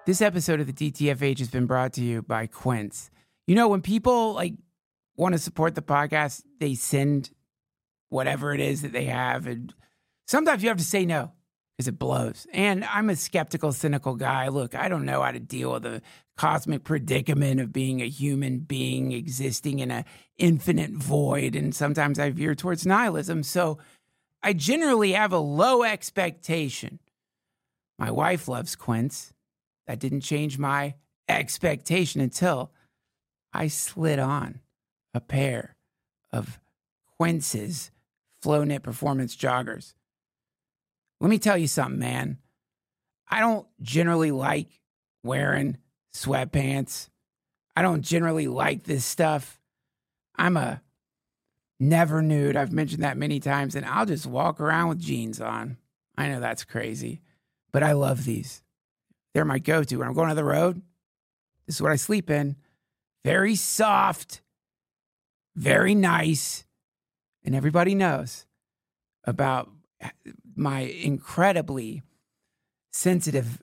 This episode of the DTFH has been brought to you by Quince. You know, when people want to support the podcast, they send whatever it is that they have. And sometimes you have to say no because it blows. And I'm a skeptical, cynical guy. Look, I don't know how to deal with the cosmic predicament of being a human being existing in an infinite void. And sometimes I veer towards nihilism. So I generally have a low expectation. My wife loves Quince. That didn't change my expectation until I slid on a pair of Quince's Flow Knit Performance joggers. Let me tell you something, man. I don't generally like wearing sweatpants. I don't generally like this stuff. I'm a never nude. I've mentioned that many times, and I'll just walk around with jeans on. I know that's crazy, but I love these. They're my go-to. When I'm going on the road, this is what I sleep in. Very soft, very nice. And everybody knows about my incredibly sensitive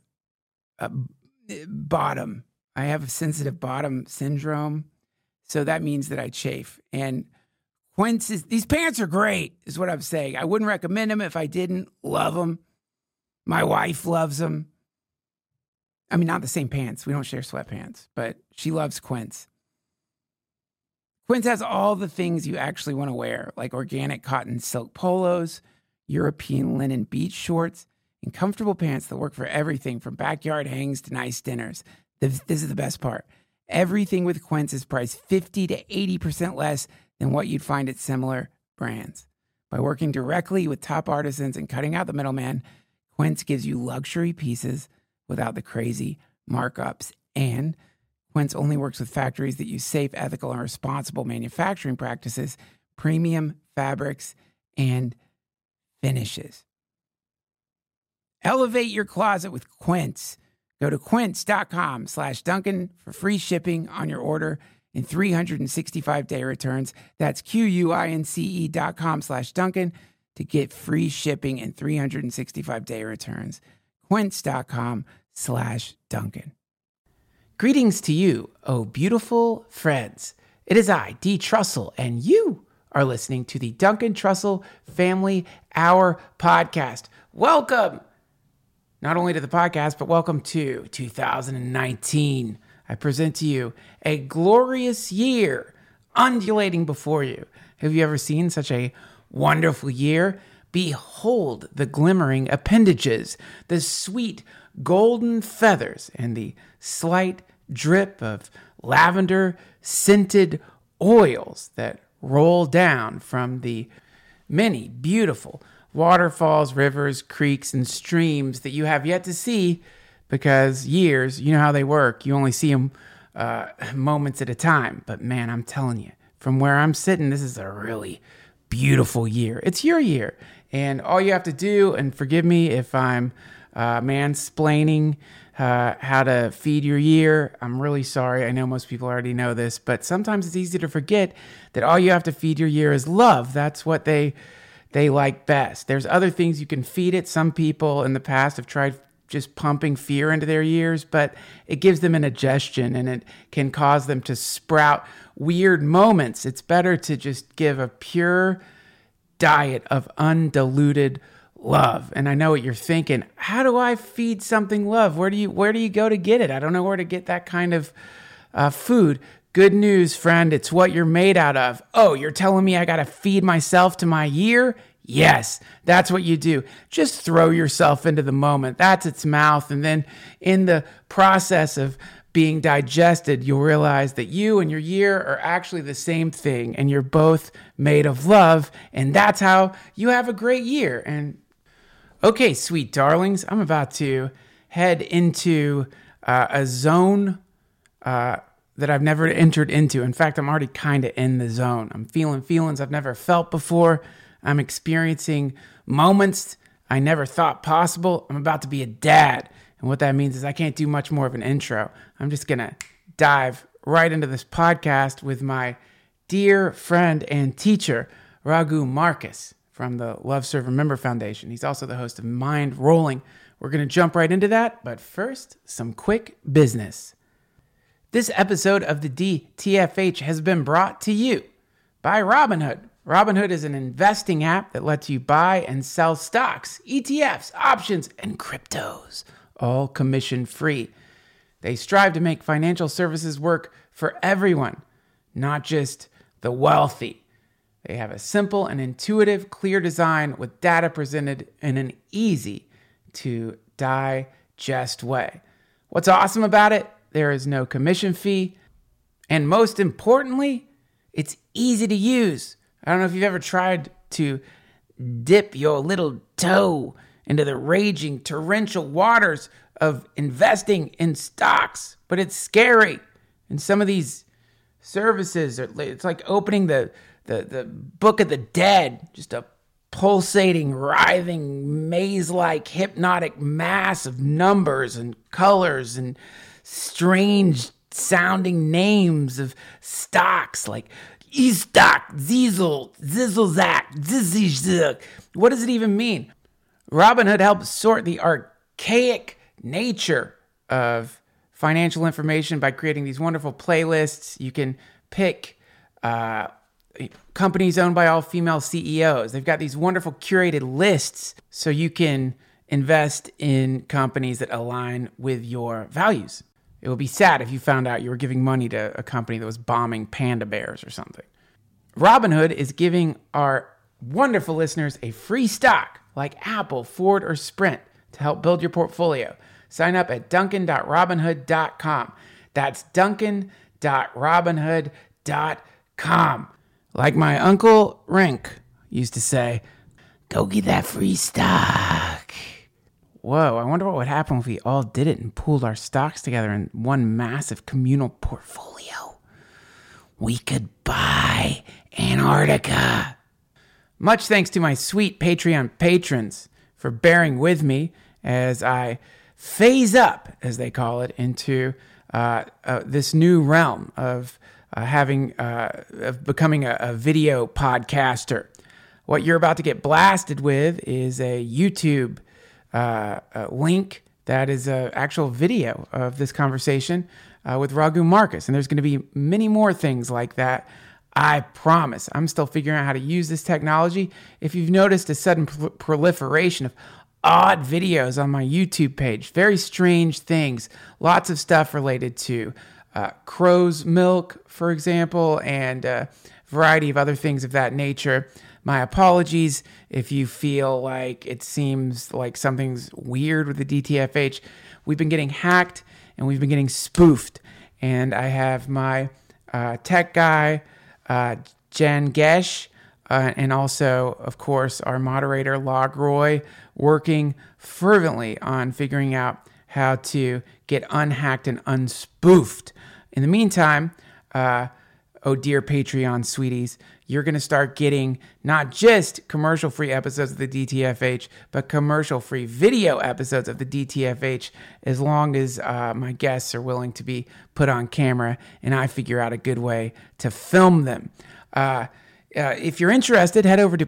bottom. I have a sensitive bottom syndrome. So that means that I chafe. And these pants are great, is what I'm saying. I wouldn't recommend them if I didn't love them. My wife loves them. I mean, not the same pants. We don't share sweatpants, but she loves Quince. Quince has all the things you actually want to wear, like organic cotton silk polos, European linen beach shorts, and comfortable pants that work for everything from backyard hangs to nice dinners. This is the best part. Everything with Quince is priced 50 to 80% less than what you'd find at similar brands. By working directly with top artisans and cutting out the middleman, Quince gives you luxury pieces without the crazy markups. And Quince only works with factories that use safe, ethical, and responsible manufacturing practices, premium fabrics, and finishes. Elevate your closet with Quince. Go to quince.com/Duncan for free shipping on your order and 365-day returns. That's QUINCE.com/Duncan to get free shipping and 365-day returns. Quince.com/Duncan. Greetings to you, oh beautiful friends. It is I, D. Trussell, and you are listening to the Duncan Trussell Family Hour podcast. Welcome, not only to the podcast, but welcome to 2019. I present to you a glorious year undulating before you. Have you ever seen such a wonderful year? Behold the glimmering appendages, the sweet golden feathers, and the slight drip of lavender-scented oils that roll down from the many beautiful waterfalls, rivers, creeks, and streams that you have yet to see because years, you know how they work. You only see them moments at a time. But man, I'm telling you, from where I'm sitting, this is a really beautiful year. It's your year. And all you have to do, and forgive me if I'm mansplaining how to feed your year. I'm really sorry. I know most people already know this, but sometimes it's easy to forget that all you have to feed your year is love. That's what they like best. There's other things you can feed it. Some people in the past have tried just pumping fear into their years, but it gives them indigestion and it can cause them to sprout weird moments. It's better to just give a pure diet of undiluted love. And I know what you're thinking. How do I feed something love? Where do you go to get it? I don't know where to get that kind of food. Good news, friend. It's what you're made out of. Oh, you're telling me I got to feed myself to my year? Yes, that's what you do. Just throw yourself into the moment. That's its mouth. And then in the process of being digested, you'll realize that you and your year are actually the same thing, and you're both made of love, and that's how you have a great year. And okay, sweet darlings, I'm about to head into a zone that I've never entered into. In fact, I'm already kind of in the zone. I'm feeling feelings I've never felt before. I'm experiencing moments I never thought possible. I'm about to be a dad. And what that means is I can't do much more of an intro. I'm just going to dive right into this podcast with my dear friend and teacher, Raghu Marcus from the Love Serve Remember Foundation. He's also the host of Mind Rolling, We're going to jump right into that, but first, some quick business. This episode of the DTFH has been brought to you by Robinhood. Robinhood is an investing app that lets you buy and sell stocks, ETFs, options, and cryptos, all commission-free. They strive to make financial services work for everyone, not just the wealthy. They have a simple and intuitive, clear design with data presented in an easy to digest way. What's awesome about it? There is no commission fee. And most importantly, it's easy to use. I don't know if you've ever tried to dip your little toe into the raging torrential waters of investing in stocks, but it's scary. And some of these services, it's like opening the book of the dead, just a pulsating, writhing, maze-like, hypnotic mass of numbers and colors and strange sounding names of stocks like E-stock, Zizzle, Zizzlezak, Zizzizuk. What does it even mean? Robinhood helps sort the archaic nature of financial information by creating these wonderful playlists. You can pick companies owned by all female CEOs. They've got these wonderful curated lists so you can invest in companies that align with your values. It would be sad if you found out you were giving money to a company that was bombing panda bears or something. Robinhood is giving our wonderful listeners a free stock like Apple, Ford, or Sprint to help build your portfolio. Sign up at duncan.robinhood.com. That's duncan.robinhood.com. Like my Uncle Rink used to say, go get that free stock. Whoa, I wonder what would happen if we all did it and pooled our stocks together in one massive communal portfolio. We could buy Antarctica. Much thanks to my sweet Patreon patrons for bearing with me as I phase up, as they call it, into this new realm of becoming a video podcaster. What you're about to get blasted with is a YouTube link that is an actual video of this conversation with Raghu Marcus. And there's going to be many more things like that, I promise. I'm still figuring out how to use this technology. If you've noticed a sudden proliferation of odd videos on my YouTube page, very strange things, lots of stuff related to crow's milk, for example, and a variety of other things of that nature. My apologies if you feel like it seems like something's weird with the DTFH. We've been getting hacked and we've been getting spoofed. And I have my tech guy, Jen Gesh, and also, of course, our moderator, Logroy, working fervently on figuring out how to get unhacked and unspoofed. In the meantime, oh dear Patreon sweeties, you're going to start getting not just commercial-free episodes of the DTFH, but commercial-free video episodes of the DTFH as long as my guests are willing to be put on camera and I figure out a good way to film them. If you're interested, head over to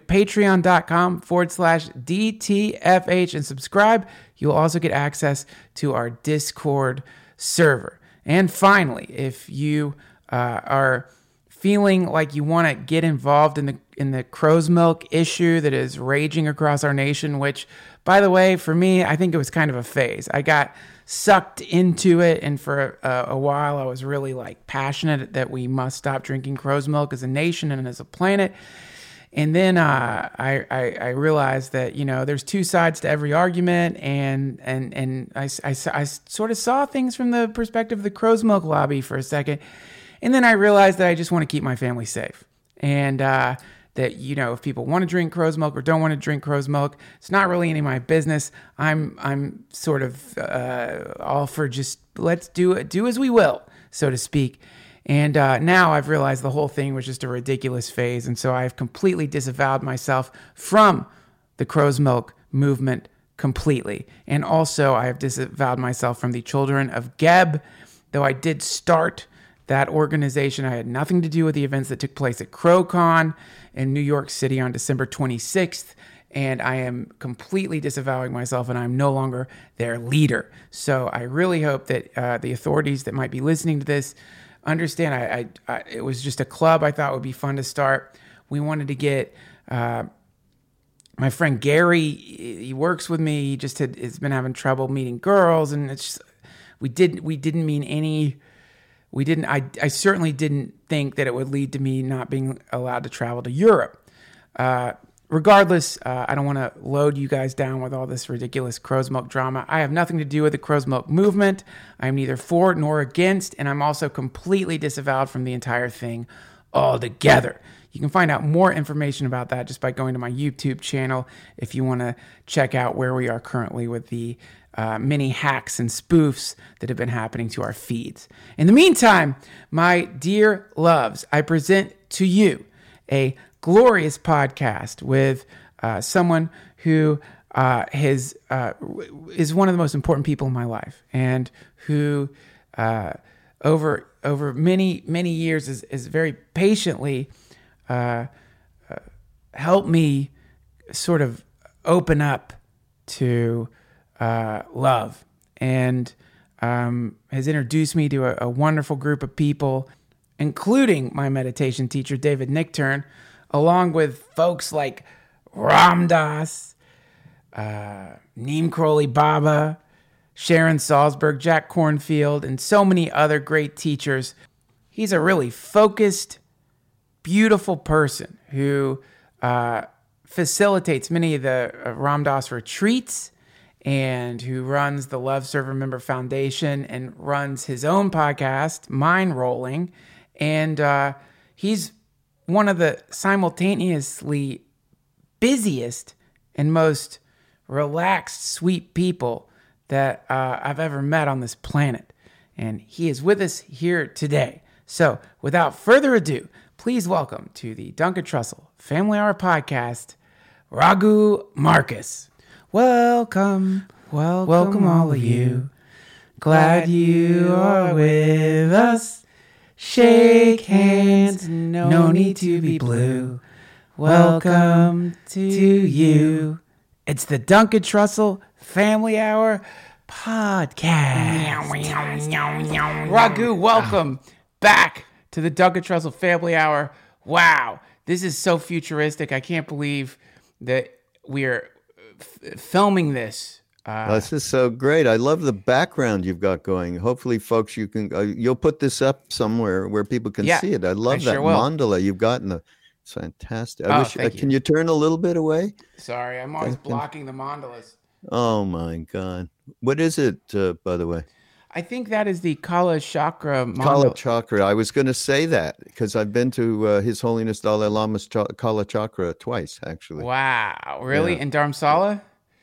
patreon.com/DTFH and subscribe. You'll also get access to our Discord server. And finally, if you are feeling like you want to get involved in the crow's milk issue that is raging across our nation, which, by the way, for me, I think it was kind of a phase. I got sucked into it, and for a while I was really passionate that we must stop drinking crow's milk as a nation and as a planet. And then I realized that, there's two sides to every argument, and I sort of saw things from the perspective of the crow's milk lobby for a second. And then I realized that I just want to keep my family safe. And that, if people want to drink crow's milk or don't want to drink crow's milk, it's not really any of my business. I'm sort of all for just let's do as we will, so to speak. And now I've realized the whole thing was just a ridiculous phase. And so I've completely disavowed myself from the crow's milk movement completely. And also I have disavowed myself from the Children of Geb, though I did start that organization. I had nothing to do with the events that took place at CrowCon in New York City on December 26th. and I am completely disavowing myself, and I'm no longer their leader. So I really hope that the authorities that might be listening to this understand. It was just a club I thought would be fun to start. We wanted to get my friend Gary. He works with me. He just has been having trouble meeting girls, and it's just, we didn't mean any. We didn't. I certainly didn't think that it would lead to me not being allowed to travel to Europe. Regardless, I don't want to load you guys down with all this ridiculous crow's milk drama. I have nothing to do with the crow's milk movement. I am neither for nor against, and I'm also completely disavowed from the entire thing altogether. You can find out more information about that just by going to my YouTube channel if you want to check out where we are currently with the many hacks and spoofs that have been happening to our feeds. In the meantime, my dear loves, I present to you a glorious podcast with someone who is one of the most important people in my life, and who over many years is very patiently helped me sort of open up to love, and has introduced me to a wonderful group of people, including my meditation teacher, David Nichtern, along with folks like Ram Dass, Neem Karoli Baba, Sharon Salzberg, Jack Kornfield, and so many other great teachers. He's a really focused, beautiful person who facilitates many of the Ram Dass retreats, and who runs the Love Serve Member Foundation and runs his own podcast, Mind Rolling. And he's one of the simultaneously busiest and most relaxed, sweet people that I've ever met on this planet. And he is with us here today. So without further ado, please welcome to the Duncan Trussell Family Hour podcast, Raghu Marcus. Welcome all of you. Glad you are with us. Shake hands, no need to be blue. Welcome to you. It's the Duncan Trussell Family Hour podcast. Raghu, welcome back to the Duncan Trussell Family Hour. Wow, this is so futuristic. I can't believe that we are filming this. This is so great. I love the background you've got going. Hopefully, folks, you'll put this up somewhere where people can see it. I love that mandala you've got in the. It's fantastic. I wish. Can you turn a little bit away? Sorry, I'm always blocking the mandalas. Oh my God! What is it, by the way? I think that is the Kala Chakra mandala. Kala Chakra. I was going to say that because I've been to His Holiness Dalai Lama's Kala Chakra twice, actually. Wow, really? Yeah. In Dharamsala?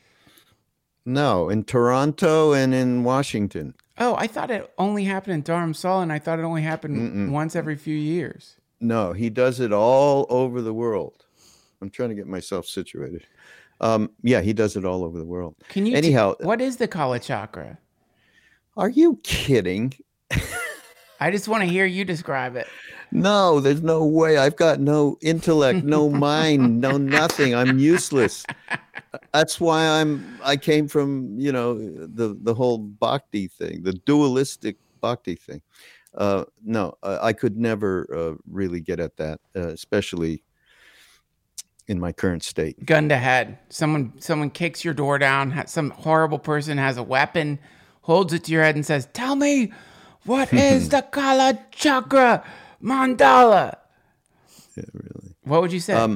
No, in Toronto and in Washington. Oh, I thought it only happened in Dharamsala, and I thought it only happened once every few years. No, he does it all over the world. I'm trying to get myself situated. Yeah, he does it all over the world. Can you? Anyhow, what is the Kala Chakra? Are you kidding? I just want to hear you describe it. No, there's no way. I've got no intellect, no mind, no nothing. I'm useless. That's why I came from, the whole bhakti thing, the dualistic bhakti thing. No, I could never really get at that, especially in my current state. Gun to head. Someone kicks your door down. Some horrible person has a weapon, holds it to your head and says, "Tell me, what is the Kala Chakra mandala?" Yeah, really. What would you say?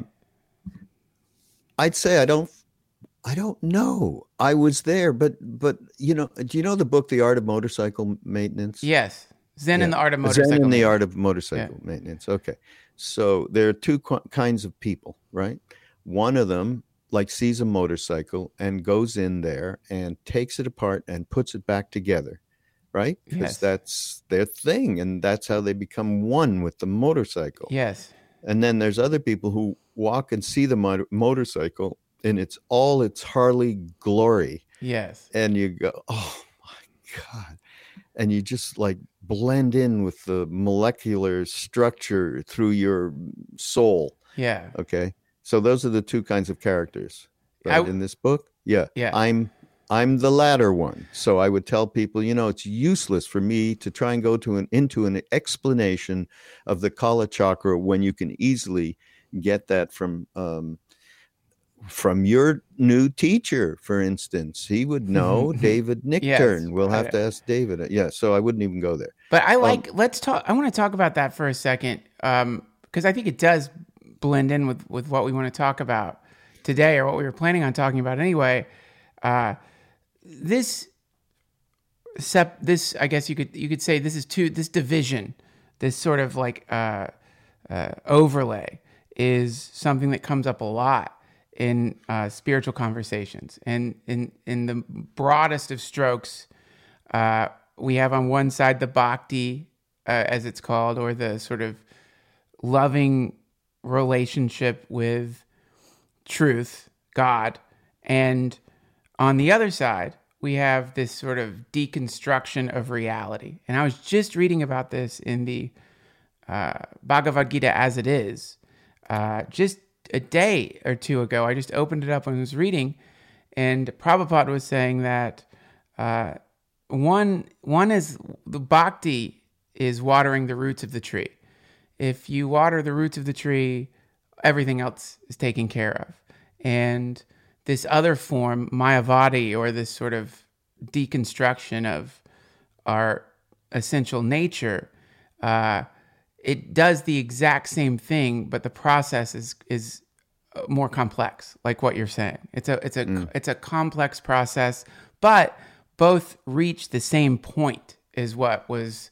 I'd say I don't know. I was there, but do you know the book, The Art of Motorcycle Maintenance? Yes. Zen and the Art of Motorcycle Zen and the Art of Motorcycle Maintenance. Okay. So there are two kinds of people, right? One of them sees a motorcycle and goes in there and takes it apart and puts it back together, right? Because that's their thing, and that's how they become one with the motorcycle. Yes. And then there's other people who walk and see the motorcycle in its Harley glory. Yes. And you go, oh my God. And you just blend in with the molecular structure through your soul. Yeah. Okay. So those are the two kinds of characters. right, in this book. Yeah, Yeah. I'm the latter one. So I would tell people, it's useless for me to try and go into an explanation of the Kala chakra when you can easily get that from your new teacher, for instance. He would know, David Yes. Nichtern. We'll have to ask David. Yeah, so I wouldn't even go there. But let's talk. I want to talk about that for a second, because I think it does blend in with what we want to talk about today, or what we were planning on talking about anyway. This, I guess you could say this is this division, this sort of like overlay, is something that comes up a lot in spiritual conversations, and in the broadest of strokes. We have on one side the bhakti, as it's called, or the sort of loving relationship with truth, God. And on the other side, we have this sort of deconstruction of reality. And I was just reading about this in the Bhagavad Gita as it is. Just a day or two ago, I just opened it up and was reading, and Prabhupada was saying that one is the bhakti is watering the roots of the tree. If you water the roots of the tree, everything else is taken care of. And this other form, Mayavadi, or this sort of deconstruction of our essential nature, it does the exact same thing, but the process is more complex, like what you're saying. It's a complex process, but both reach the same point, is what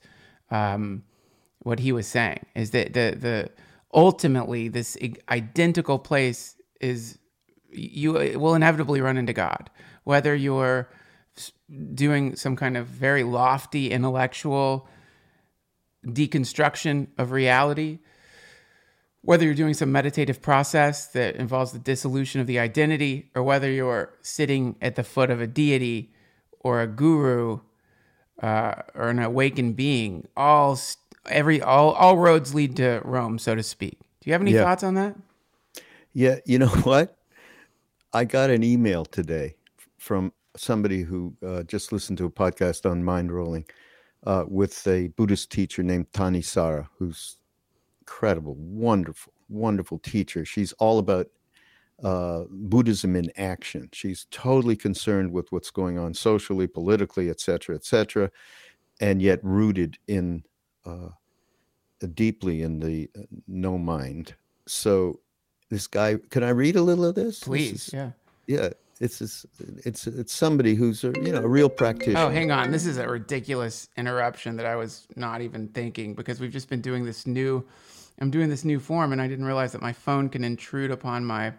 he was saying, is that the ultimately this identical place is, you will inevitably run into God, whether you're doing some kind of very lofty intellectual deconstruction of reality, whether you're doing some meditative process that involves the dissolution of the identity, or whether you're sitting at the foot of a deity or a guru or an awakened being. All roads lead to Rome, so to speak. Do you have any thoughts on that? Yeah, you know what? I got an email today from somebody who just listened to a podcast on mind rolling with a Buddhist teacher named Tani Sara, who's incredible, wonderful, wonderful teacher. She's all about Buddhism in action. She's totally concerned with what's going on socially, politically, et cetera, and yet rooted in deeply in the no mind. So this guy, can I read a little of this? Please, yeah. It's somebody who's a real practitioner. Oh, hang on. This is a ridiculous interruption that I was not even thinking, because we've just been doing this new form, and I didn't realize that my phone can intrude upon my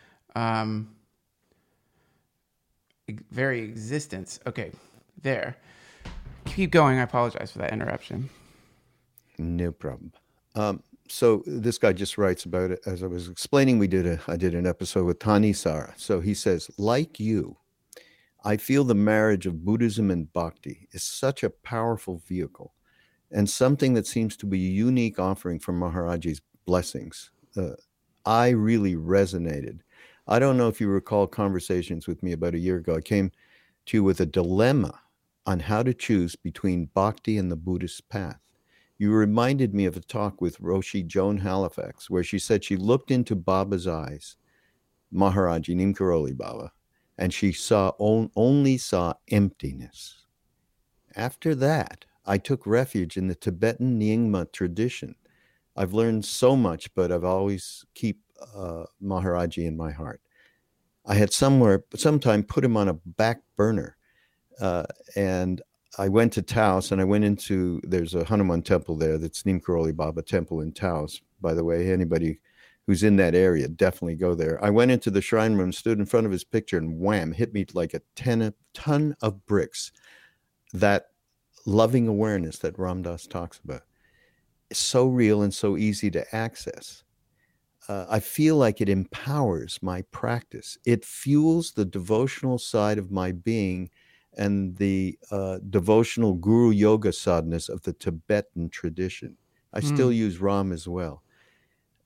very existence. Okay, there. Keep going. I apologize for that interruption. No problem. So this guy just writes about it. As I was explaining, I did an episode with Tani Sara. So he says, like you, I feel the marriage of Buddhism and Bhakti is such a powerful vehicle, and something that seems to be a unique offering from Maharaji's blessings. I really resonated. I don't know if you recall conversations with me about a year ago. I came to you with a dilemma on how to choose between Bhakti and the Buddhist path. You reminded me of a talk with Roshi Joan Halifax, where she said she looked into Baba's eyes, Maharaji Neem Karoli Baba, and she only saw emptiness. After that, I took refuge in the Tibetan Nyingma tradition. I've learned so much, but I've always keep Maharaji in my heart. I had sometime put him on a back burner, and I went to Taos, and there's a Hanuman temple there that's Neem Karoli Baba temple in Taos. By the way, anybody who's in that area, definitely go there. I went into the shrine room, stood in front of his picture, and wham, hit me like a ton of bricks. That loving awareness that Ram Dass talks about is so real and so easy to access. I feel like it empowers my practice. It fuels the devotional side of my being and the devotional guru yoga sadhanas of the Tibetan tradition. I still use Ram as well.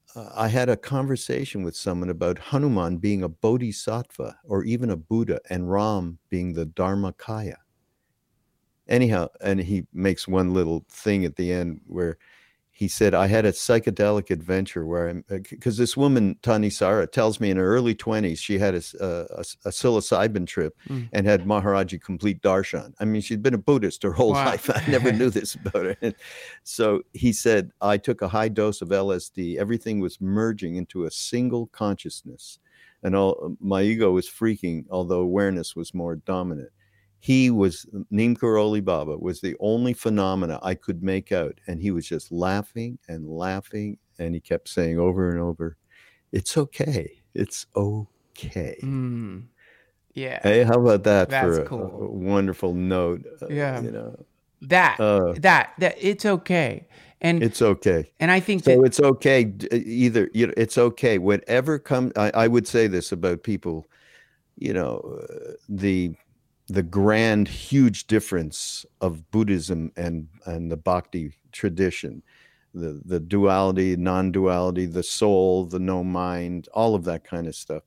I had a conversation with someone about Hanuman being a bodhisattva or even a Buddha, and Ram being the Dharmakaya. Anyhow, and he makes one little thing at the end where he said, I had a psychedelic adventure where because this woman, Tanisara, tells me in her early 20s, she had a psilocybin trip and had Maharaji complete darshan. I mean, she'd been a Buddhist her whole life. I never knew this about her. So he said, I took a high dose of LSD. Everything was merging into a single consciousness. And all my ego was freaking, although awareness was more dominant. He was, Neem Karoli Baba was the only phenomena I could make out. And he was just laughing and laughing. And he kept saying over and over, it's okay. It's okay. Yeah. Hey, how about that? That's for cool. A wonderful note? Yeah. You know, that it's okay. And it's okay. And I think so it's okay. Either, you know, it's okay. Whatever comes, I would say this about people, you know, the grand, huge difference of Buddhism and the Bhakti tradition, the duality, non-duality, the soul, the no mind, all of that kind of stuff.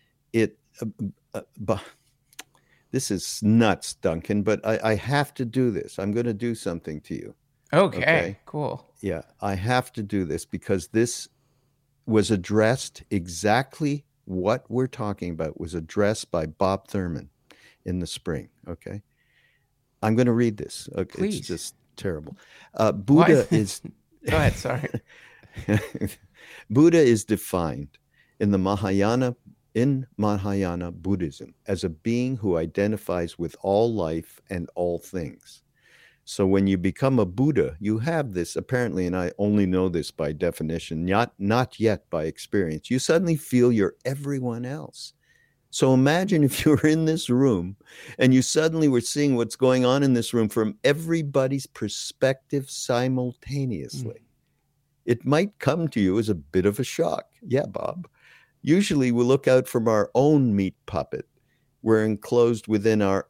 This is nuts, Duncan, but I have to do this. I'm going to do something to you. Okay, cool. Yeah, I have to do this because this was addressed, exactly what we're talking about was addressed by Bob Thurman in the spring. Okay. I'm going to read this. Okay. Please. It's just terrible. Buddha is. Go ahead. Sorry. Buddha is defined in Mahayana Buddhism as a being who identifies with all life and all things. So when you become a Buddha, you have this apparently, and I only know this by definition, not yet by experience. You suddenly feel you're everyone else. So imagine if you were in this room and you suddenly were seeing what's going on in this room from everybody's perspective simultaneously. It might come to you as a bit of a shock. Yeah, Bob. Usually we look out from our own meat puppet. We're enclosed within our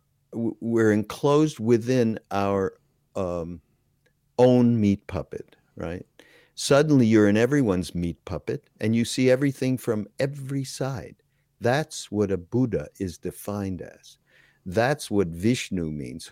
own meat puppet, right? Suddenly you're in everyone's meat puppet and you see everything from every side. That's what a Buddha is defined as. That's what Vishnu means,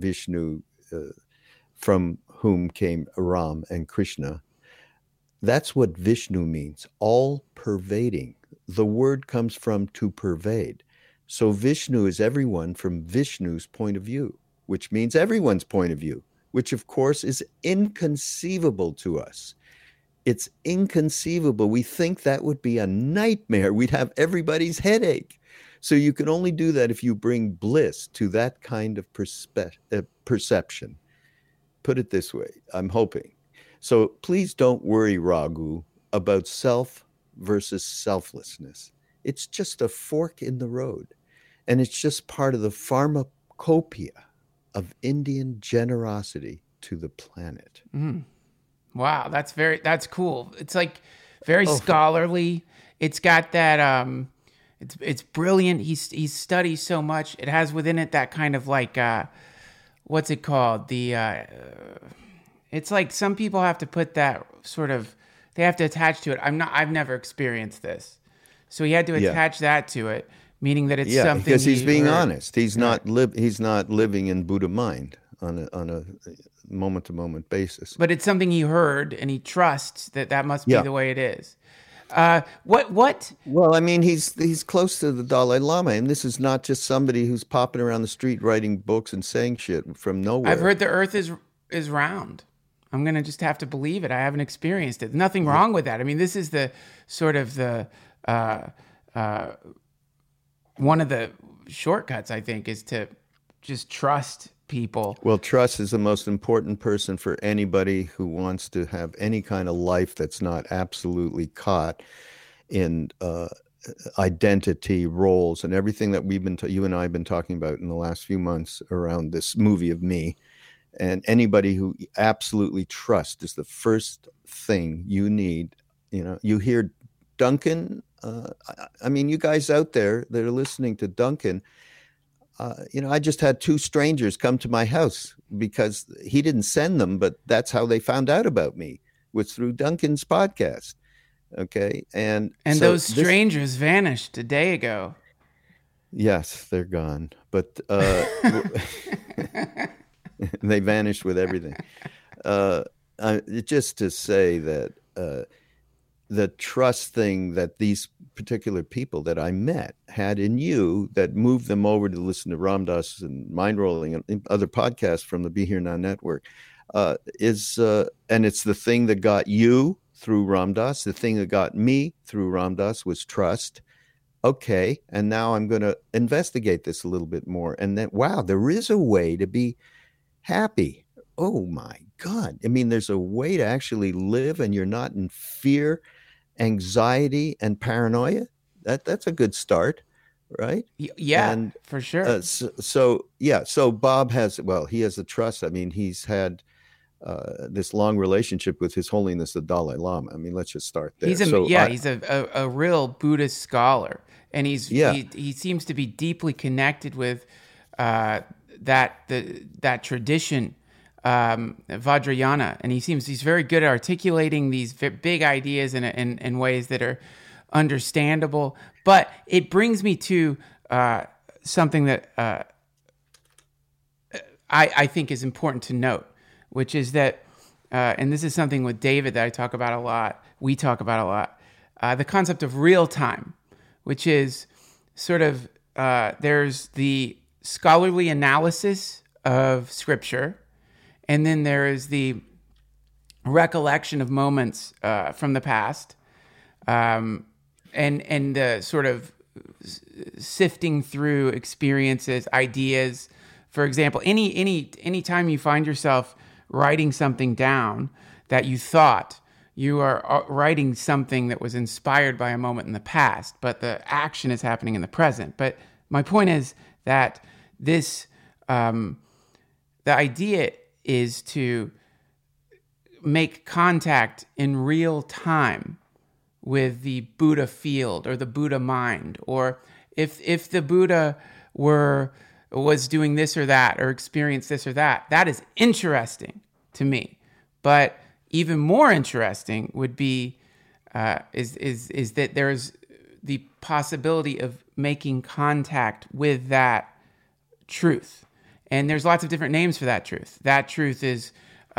from whom came Ram and Krishna. That's what Vishnu means, all pervading. The word comes from to pervade. So Vishnu is everyone from Vishnu's point of view, which means everyone's point of view, which of course is inconceivable to us. It's inconceivable. We think that would be a nightmare. We'd have everybody's headache. So you can only do that if you bring bliss to that kind of perception. Put it this way, I'm hoping. So please don't worry, Raghu, about self versus selflessness. It's just a fork in the road. And it's just part of the pharmacopoeia of Indian generosity to the planet. Wow, that's cool. It's like very scholarly. It's got that it's brilliant. He studies so much. It has within it that kind of like what's it called? It's like some people have to put that sort of, they have to attach to it. I've never experienced this. So he had to attach that to it, meaning that it's something because he's being honest. He's not living in Buddha mind on a moment-to-moment basis. But it's something he heard, and he trusts that must be the way it is. What? Well, I mean, he's close to the Dalai Lama, and this is not just somebody who's popping around the street writing books and saying shit from nowhere. I've heard the Earth is round. I'm gonna just have to believe it. I haven't experienced it. Nothing wrong with that. I mean, this is the sort of the one of the shortcuts, I think, is to just trust people. Well, trust is the most important person for anybody who wants to have any kind of life that's not absolutely caught in identity, roles, and everything that you and I have been talking about in the last few months around this movie of me. And anybody who absolutely trusts is the first thing you need. You know, you hear Duncan. I mean, you guys out there that are listening to Duncan, I just had 2 strangers come to my house because he didn't send them, but that's how they found out about me, was through Duncan's podcast. Okay. And so those strangers vanished a day ago. yes, they're gone. But they vanished with everything. Uh, just to say that the trust thing that these particular people that I met had in you that moved them over to listen to Ram Dass and Mind Rolling and other podcasts from the Be Here Now network and it's the thing that got you through Ram Dass. The thing that got me through Ram Dass was trust. Okay, and now I'm going to investigate this a little bit more. And then, wow, there is a way to be happy. Oh my God. I mean, there's a way to actually live and you're not in fear, anxiety, and paranoia. That's a good start, right? Yeah, And for sure. so Bob he has the trust. I mean, he's had this long relationship with His Holiness the Dalai Lama. I mean, let's just start there. He's a real Buddhist scholar, and he seems to be deeply connected with that tradition, Vajrayana, and he's very good at articulating these big ideas in ways that are understandable. But it brings me to something that I think is important to note, which is that, and this is something with David that I talk about a lot, we talk about a lot, the concept of real time, which is sort of, there's the scholarly analysis of scripture, and then there is the recollection of moments from the past, and the sort of sifting through experiences, ideas. For example, any time you find yourself writing something down that you thought, you are writing something that was inspired by a moment in the past, but the action is happening in the present. But my point is that this, the idea is to make contact in real time with the Buddha field or the Buddha mind, or if the Buddha was doing this or that or experienced this or that, that is interesting to me. But even more interesting would be is that there's the possibility of making contact with that truth, and there's lots of different names for that truth. That truth is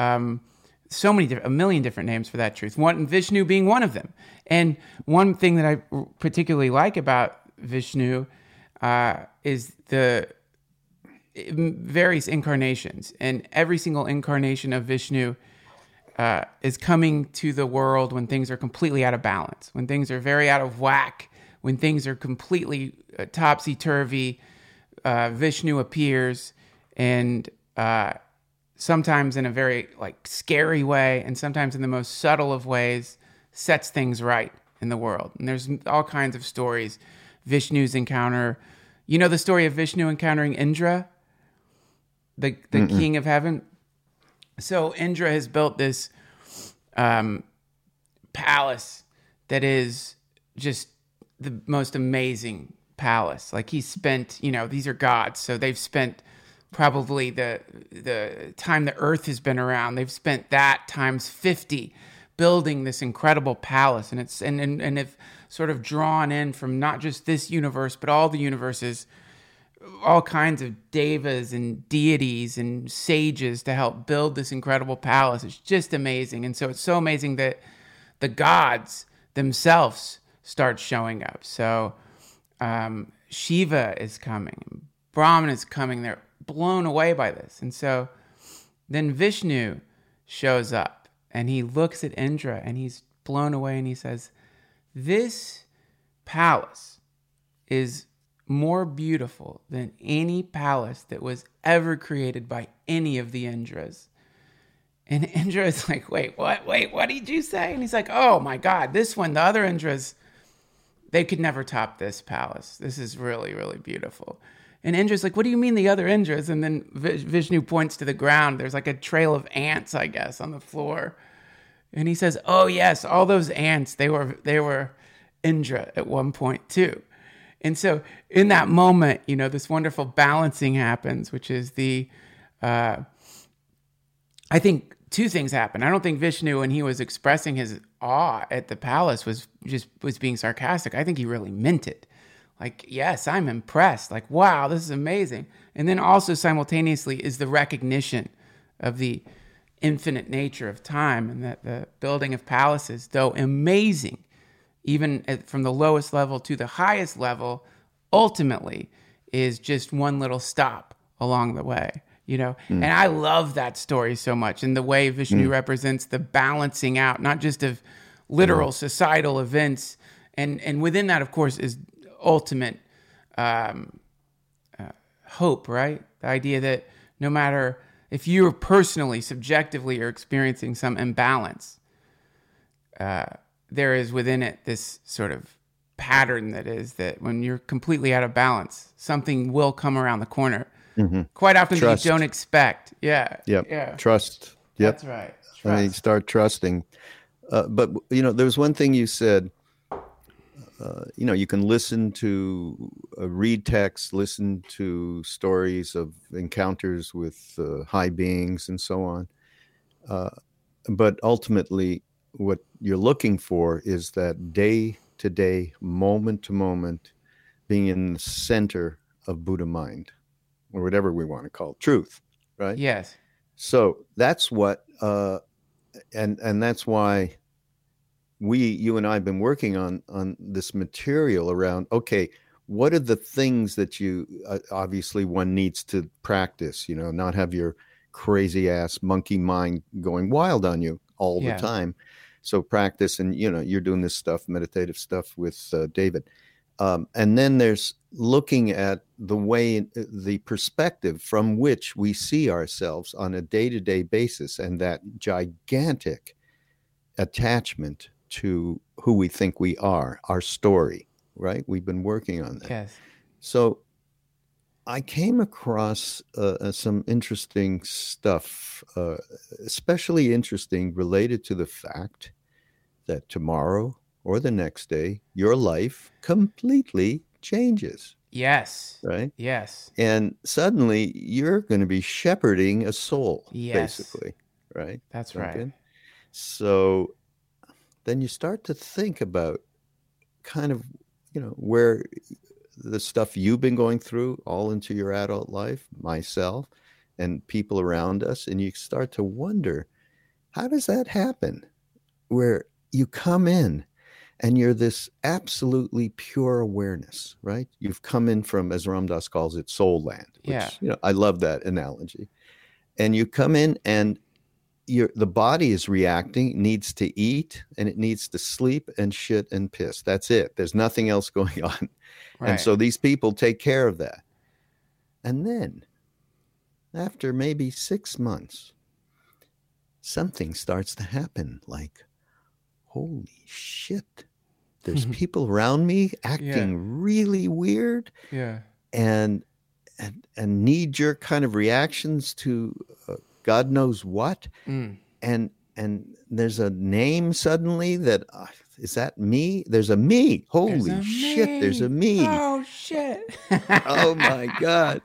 a million different names for that truth. Vishnu being one of them. And one thing that I particularly like about Vishnu is the various incarnations, and every single incarnation of Vishnu is coming to the world when things are completely out of balance, when things are very out of whack, when things are completely topsy-turvy. Vishnu appears, and sometimes in a very scary way, and sometimes in the most subtle of ways, sets things right in the world. And there's all kinds of stories. Vishnu's encounter, you know the story of Vishnu encountering Indra, the king of heaven? So Indra has built this palace that is just the most amazing palace. Like he's spent, these are gods, so they've spent probably the time the earth has been around, they've spent that times 50 building this incredible palace, and it's and have sort of drawn in from not just this universe but all the universes, all kinds of devas and deities and sages to help build this incredible palace. It's just amazing. And so it's so amazing that the gods themselves start showing up. So Shiva is coming, Brahman is coming. They're blown away by this. And so then Vishnu shows up, and he looks at Indra, and he's blown away, and he says, this palace is more beautiful than any palace that was ever created by any of the Indras. And Indra is like, wait, what did you say? And he's like, oh my God, this one, the other Indras, they could never top this palace. This is really, really beautiful. And Indra's like, what do you mean the other Indras? And then Vishnu points to the ground. There's like a trail of ants, I guess, on the floor. And he says, oh yes, all those ants, they were Indra at one point too. And so in that moment, this wonderful balancing happens, which is I think two things happened. I don't think Vishnu, when he was expressing his awe at the palace, was being sarcastic. I think he really meant it. Like, yes, I'm impressed. Like, wow, this is amazing. And then also simultaneously is the recognition of the infinite nature of time, and that the building of palaces, though amazing, even from the lowest level to the highest level, ultimately is just one little stop along the way. And I love that story so much, and the way Vishnu represents the balancing out, not just of literal societal events, and within that, of course, is ultimate hope, right? The idea that no matter if you personally, subjectively, are experiencing some imbalance, there is within it this sort of pattern that is that when you're completely out of balance, something will come around the corner. Quite often that you don't expect. Yeah. Yep. Yeah. Trust. Yep. That's right. And you start trusting. But, there's one thing you said, you can listen to, read text, listen to stories of encounters with high beings and so on. But ultimately, what you're looking for is that day to day, moment to moment, being in the center of Buddha mind, or whatever we want to call it, truth, right? Yes. So that's what, and that's why you and I have been working on this material around, okay, what are the things that you, obviously one needs to practice, not have your crazy ass monkey mind going wild on you all the time. So practice, and, you're doing this stuff, meditative stuff with David. And then there's looking at the way, the perspective from which we see ourselves on a day-to-day basis, and that gigantic attachment to who we think we are, our story, right? We've been working on that. Yes. So I came across some interesting stuff, especially interesting related to the fact that tomorrow or the next day, your life completely changes. Yes. Right? Yes. And suddenly you're going to be shepherding a soul, basically. Right? That's right. So then you start to think about kind of, where the stuff you've been going through all into your adult life, myself, and people around us. And you start to wonder, how does that happen? Where you come in and you're this absolutely pure awareness, right? You've come in from, as Ram Dass calls it, soul land, which, I love that analogy. And you come in and the body is reacting, needs to eat, and it needs to sleep and shit and piss. That's it. There's nothing else going on. Right. And so these people take care of that. And then after maybe 6 months, something starts to happen, like, holy shit, there's people around me acting really weird. Yeah. And knee-jerk kind of reactions to God knows what. And there's a name suddenly that, is that me? There's a me. Holy shit, there's a me. Oh, shit. Oh, my God.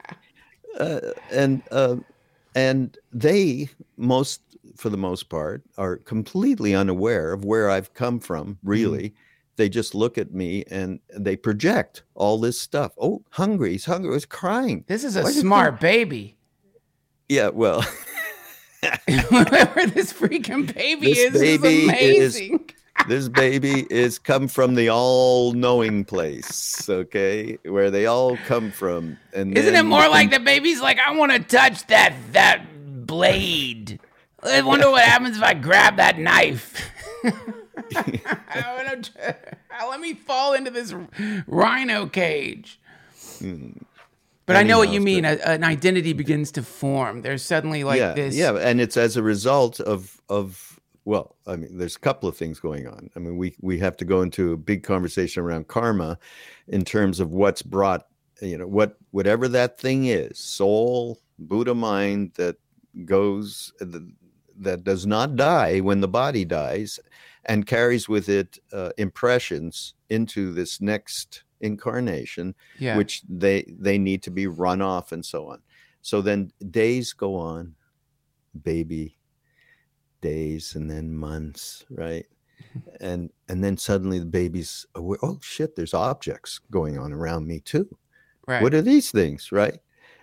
And they, for the most part, are completely unaware of where I've come from, really. They just look at me and they project all this stuff. Oh, hungry. He's hungry. He's crying. This is a smart baby. Yeah, well. Whoever this freaking baby is amazing. This baby is come from the all-knowing place, okay, where they all come from. And isn't it more like the baby's like, I want to touch that blade. I wonder what happens if I grab that knife. Let me fall into this rhino cage. But I know what you mean. An identity begins to form. There's suddenly this. Yeah, and it's as a result of well, I mean, there's a couple of things going on. I mean, we have to go into a big conversation around karma in terms of what's brought, whatever that thing is, soul, Buddha mind that does not die when the body dies and carries with it impressions into this next incarnation, which they need to be run off and so on. So then days go on, baby, days and then months, right? And then suddenly the baby's aware, oh shit, there's objects going on around me too. Right. What are these things, right?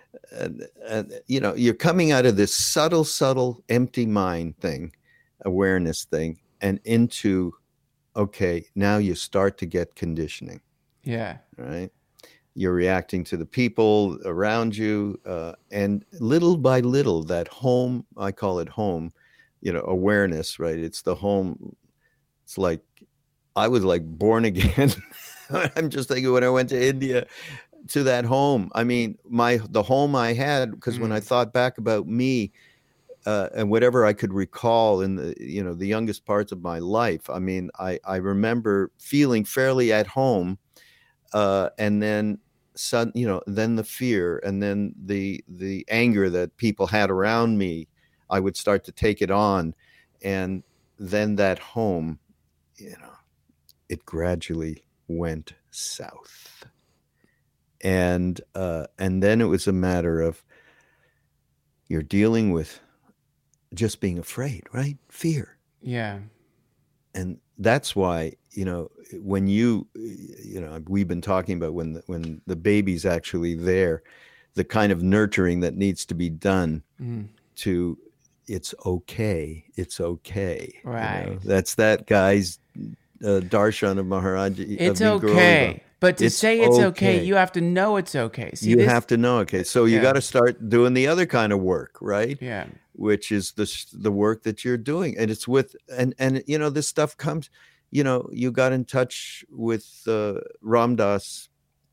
And you're coming out of this subtle empty mind thing, awareness thing, and into, okay, now you start to get conditioning. Yeah. Right. You're reacting to the people around you, and little by little, that home, I call it home, awareness, right? It's the home. It's like I was like born again. I'm just thinking when I went to India, to that home. I mean, the home I had, because when I thought back about me, and whatever I could recall in the youngest parts of my life, I mean, I remember feeling fairly at home, and then then the fear, and then the anger that people had around me, I would start to take it on, and then that home, it gradually went south. And then it was a matter of you're dealing with just being afraid, right? Fear. Yeah. And that's why, when we've been talking about when the baby's actually there, the kind of nurturing that needs to be done to, it's okay. Right. That's that guy's darshan of Maharaji. It's okay. But to say it's okay, you have to know it's okay. See, you have to know, okay. So you got to start doing the other kind of work, right? Yeah. Which is the work that you're doing. And it's with, and this stuff comes, you got in touch with Ram Dass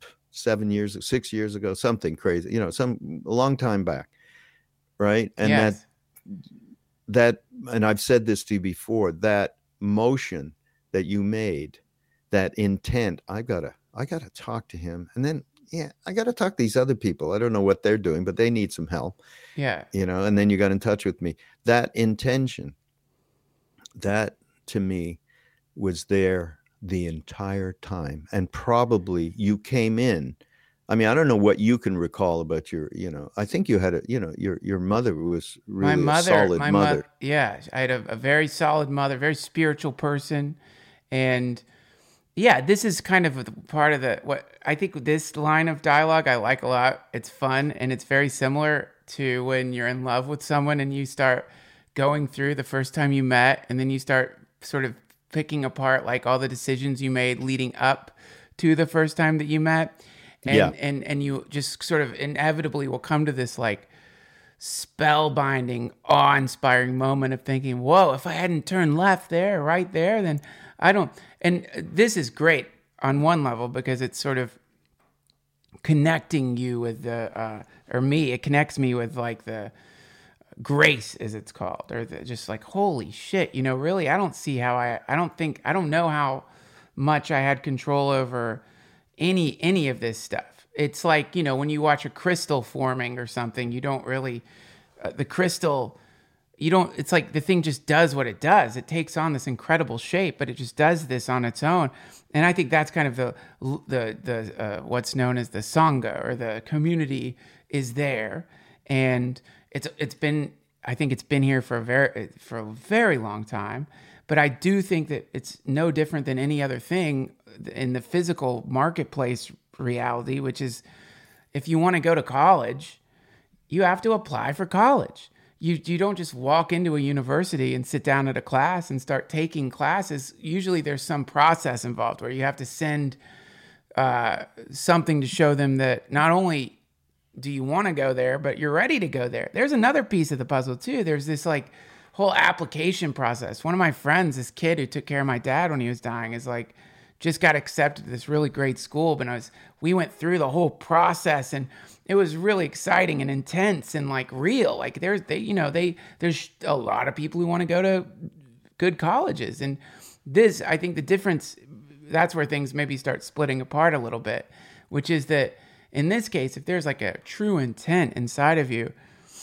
6 years ago, something crazy, a long time back, right? And yes. that, and I've said this to you before, that motion that you made, that intent, I gotta talk to him, and then I gotta talk to these other people. I don't know what they're doing, but they need some help. Yeah. And then you got in touch with me. That intention, that to me was there the entire time, and probably you came in. I mean, I don't know what you can recall about your, I think you had your mother was really a solid mother. Yeah, I had a very solid mother, very spiritual person. And yeah, this is kind of part of what I think this line of dialogue I like a lot. It's fun, and it's very similar to when you're in love with someone and you start going through the first time you met, and then you start sort of picking apart like all the decisions you made leading up to the first time that you met. And you just sort of inevitably will come to this like spellbinding, awe-inspiring moment of thinking, whoa, if I hadn't turned left there, right there, then I don't. And this is great on one level because it's sort of connecting you with it connects me with like the grace, as it's called, or just like, holy shit, really, I don't see how I don't know how much I had control over any of this stuff. It's like, when you watch a crystal forming or something, you don't really, the crystal, it's like the thing just does what it does. It takes on this incredible shape, but it just does this on its own. And I think that's kind of the what's known as the Sangha, or the community is there. And it's been here for a very long time. But I do think that it's no different than any other thing in the physical marketplace reality, which is if you want to go to college, you have to apply for college. You don't just walk into a university and sit down at a class and start taking classes. Usually there's some process involved where you have to send something to show them that not only do you want to go there, but you're ready to go there. There's another piece of the puzzle too. There's this like whole application process. One of my friends, this kid who took care of my dad when he was dying, is like, just got accepted to this really great school. But we went through the whole process, and it was really exciting and intense and like real. Like there's a lot of people who want to go to good colleges. And this, I think the difference, that's where things maybe start splitting apart a little bit, which is that in this case, if there's like a true intent inside of you,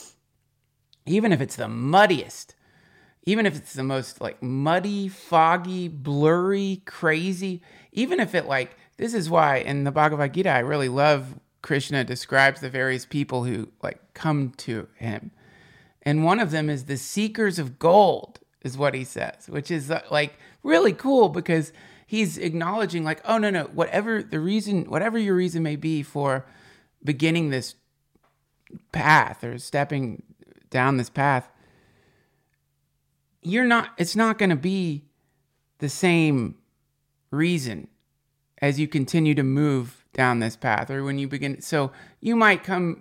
even if it's the muddiest, even if it's the most like muddy, foggy, blurry, crazy, even if it like, this is why in the Bhagavad Gita, I really love Krishna describes the various people who like come to him. And one of them is the seekers of gold. is what he says, which is like really cool because he's acknowledging like, oh, no, whatever your reason may be for beginning this path or stepping down this path, it's not going to be the same reason as you continue to move down this path or when you begin. So you might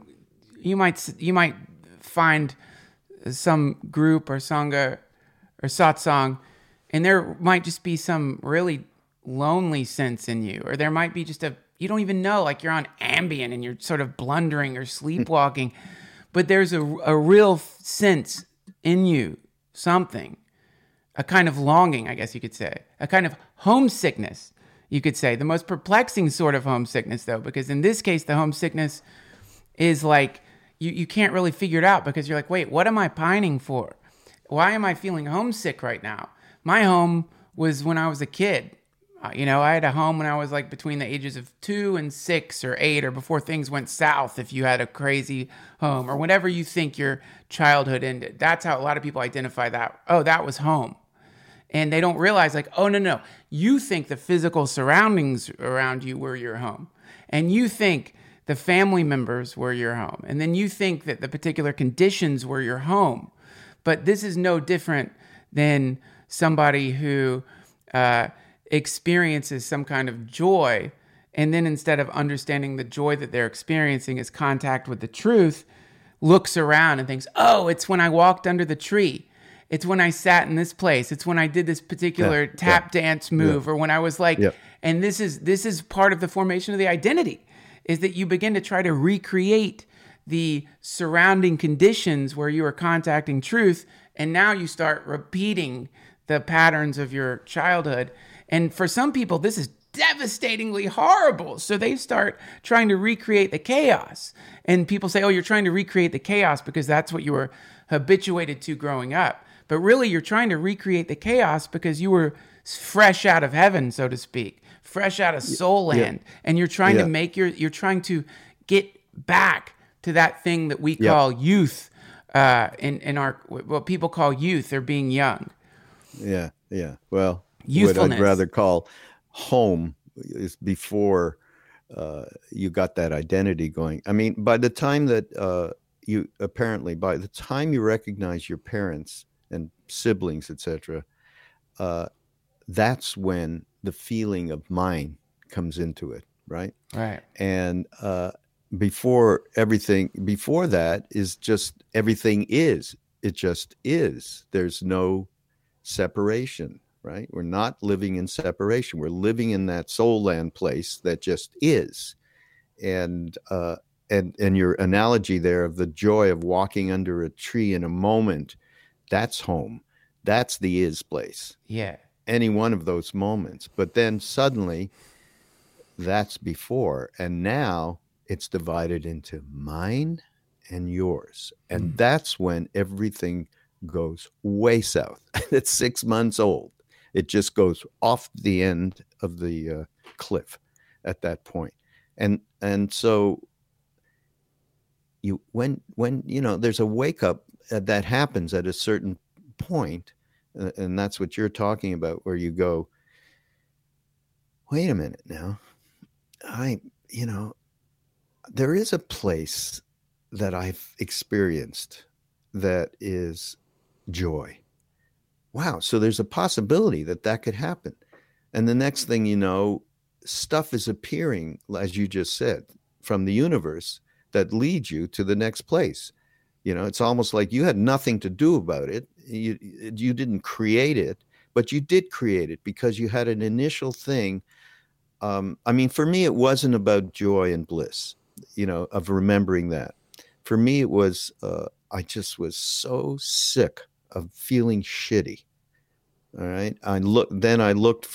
find some group or sangha or satsang, and there might just be some really lonely sense in you, or there might be just you don't even know, like you're on Ambien and you're sort of blundering or sleepwalking, but there's a real sense in you, something, a kind of longing, I guess you could say, a kind of homesickness, you could say. The most perplexing sort of homesickness, though, because in this case, the homesickness is like, you can't really figure it out because you're like, wait, what am I pining for? Why am I feeling homesick right now? My home was when I was a kid. I had a home when I was like between the ages of 2 and 6 or 8, or before things went south, if you had a crazy home, or whenever you think your childhood ended. That's how a lot of people identify that. Oh, that was home. And they don't realize like, oh, no. You think the physical surroundings around you were your home. And you think the family members were your home. And then you think that the particular conditions were your home. But this is no different than somebody who experiences some kind of joy, and then instead of understanding the joy that they're experiencing as contact with the truth, looks around and thinks, oh, it's when I walked under the tree. It's when I sat in this place. It's when I did this particular tap dance move, or when I was like, and this is part of the formation of the identity, is that you begin to try to recreate the surrounding conditions where you are contacting truth, and now you start repeating the patterns of your childhood. And for some people, this is devastatingly horrible. So they start trying to recreate the chaos. And people say, oh, you're trying to recreate the chaos because that's what you were habituated to growing up. But really, you're trying to recreate the chaos because you were fresh out of heaven, so to speak, fresh out of soul land. And you're trying to you're trying to get back to that thing that we call youth, in our, what people call youth, or being young. Yeah. Well, youthfulness. What I'd rather call home is before you got that identity going. I mean, by the time that by the time you recognize your parents and siblings, etc., that's when the feeling of mine comes into it, right? Right. And before that is just everything is. It just is. There's no separation, right? We're not living in separation. We're living in that soul land place that just is. And your analogy there of the joy of walking under a tree in a moment, that's home. That's the is place. Yeah. Any one of those moments. But then suddenly that's before. And now it's divided into mine and yours. And that's when everything goes way south. It's 6 months old. It just goes off the end of the cliff at that point. And so when there's a wake up that happens at a certain point, and that's what you're talking about, where you go, wait a minute now, there is a place that I've experienced that is joy. Wow. So there's a possibility that could happen. And the next thing you know, stuff is appearing, as you just said, from the universe that leads you to the next place. It's almost like you had nothing to do about it. You didn't create it, but you did create it because you had an initial thing. For me, it wasn't about joy and bliss, of remembering that. For me, it was, I just was so sick of feeling shitty. All right. I looked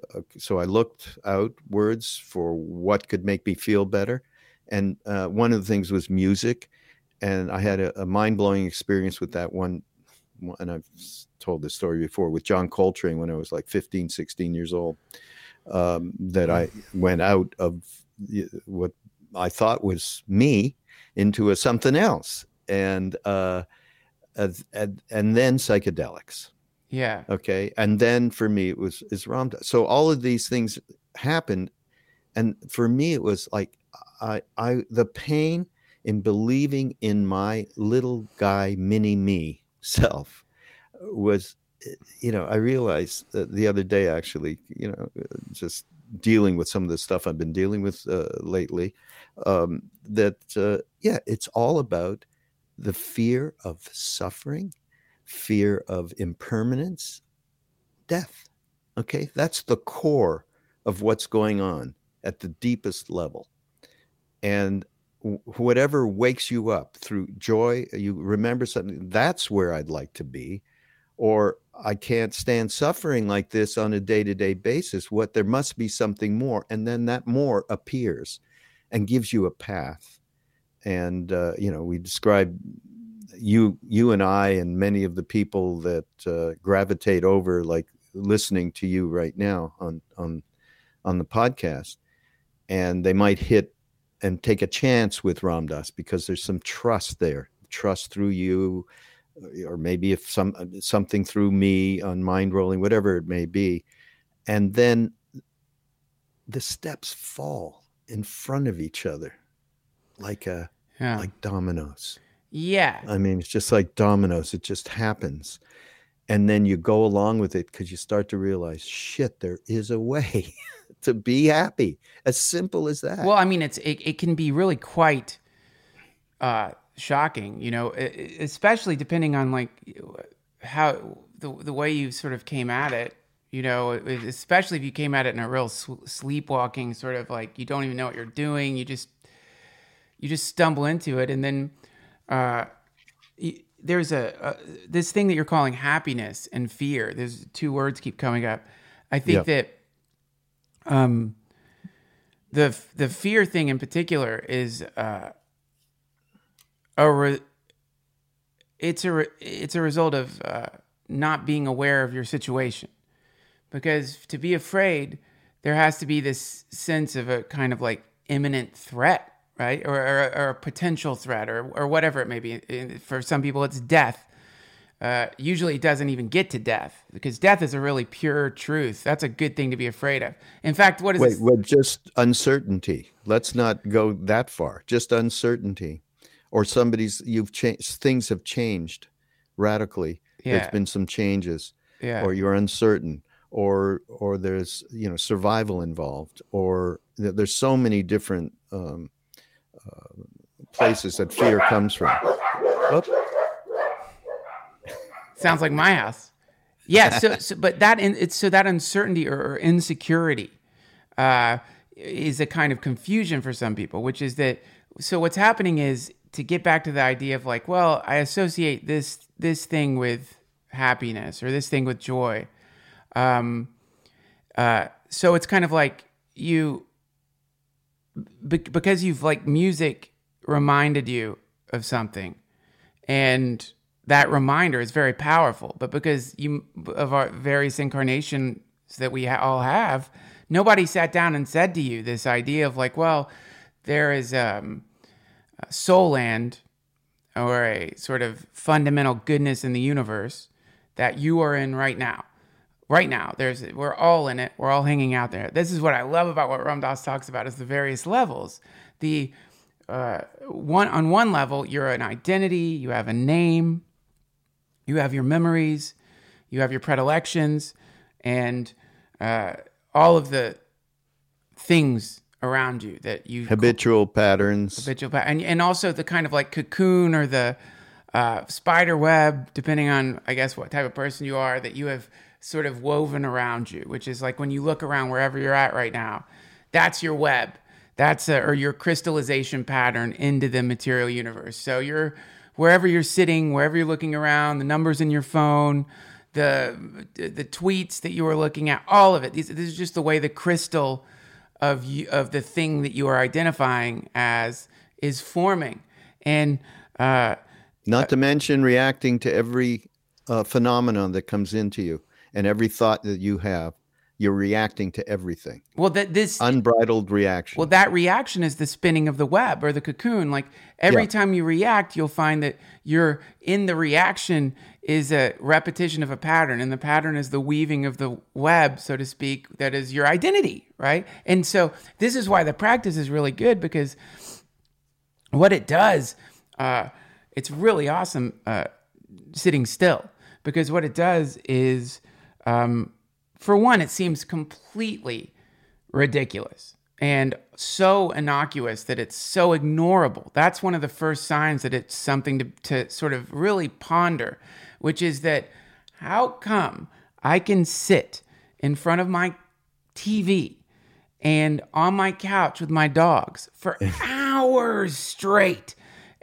outwards for what could make me feel better. And one of the things was music. And I had a mind-blowing experience with that one. And I've told this story before, with John Coltrane when I was like 15, 16 years old, that I went out of what I thought was me into something else. And then psychedelics. Yeah. Okay. And then for me, it was is Ram Dass. So all of these things happened. And for me, it was like the pain in believing in my little guy, mini me self was, I realized the other day, actually, just dealing with some of the stuff I've been dealing with lately, that, yeah, it's all about the fear of suffering, fear of impermanence, death. Okay. That's the core of what's going on at the deepest level. And whatever wakes you up through joy, you remember something, that's where I'd like to be. Or I can't stand suffering like this on a day-to-day basis. What there must be something more. And then that more appears and gives you a path. And, we describe you and I and many of the people that gravitate over, like listening to you right now on the podcast, and they might hit and take a chance with Ram Dass because there's some trust there, trust through you, or maybe if something through me on mind rolling, whatever it may be. And then the steps fall in front of each other like dominoes. Yeah. I mean, it's just like dominoes. It just happens. And then you go along with it because you start to realize, shit, there is a way to be happy. As simple as that. Well, I mean, it can be really quite shocking, especially depending on like how the way you sort of came at it, especially if you came at it in a real sleepwalking sort of like you don't even know what you're doing. You just stumble into it. And then there's this thing that you're calling happiness and fear. There's two words keep coming up. I think that the fear thing in particular is it's a result of not being aware of your situation, because to be afraid, there has to be this sense of a kind of like imminent threat, right? Or a potential threat, or whatever it may be. For some people, it's death. Usually it doesn't even get to death, because death is a really pure truth. That's a good thing to be afraid of. In fact, what is just uncertainty. Let's not go that far. Just uncertainty. Or you've changed, things have changed radically. Yeah. There's been some changes. Yeah. Or you're uncertain. Or there's, survival involved. Or there's so many different places that fear comes from. Oops. Sounds like my house. Yeah. But that uncertainty or insecurity is a kind of confusion for some people, which is that. So what's happening is, to get back to the idea of like, well, I associate this thing with happiness, or this thing with joy. So it's kind of like because you've like music reminded you of something, and that reminder is very powerful. But because of our various incarnations that we all have, nobody sat down and said to you this idea of like, well, there is soul land, or a sort of fundamental goodness in the universe that you are in right now. Right now, we're all in it. We're all hanging out there. This is what I love about what Ram Dass talks about, is the various levels. On one level, you're an identity. You have a name. You have your memories. You have your predilections, and all of the things around you that you habitual patterns, and also the kind of like cocoon, or the spider web, depending on, I guess, what type of person you are, that you have sort of woven around you, which is like when you look around wherever you're at right now, that's your web. That's or your crystallization pattern into the material universe. So wherever you're sitting, wherever you're looking around, the numbers in your phone, the tweets that you are looking at, all of it. This is just the way the crystal of the thing that you are identifying as is forming. And not to mention reacting to every phenomenon that comes into you, and every thought that you have. you're reacting to everything. Well, this unbridled reaction. Well, that reaction is the spinning of the web or the cocoon. Like every time you react, you'll find that you're in the reaction is a repetition of a pattern, and the pattern is the weaving of the web, so to speak, that is your identity, right? And so this is why the practice is really good, because what it does, it's really awesome sitting still, because what it does is, for one, it seems completely ridiculous and so innocuous that it's so ignorable. That's one of the first signs that it's something to sort of really ponder, which is that how come I can sit in front of my TV and on my couch with my dogs for hours straight,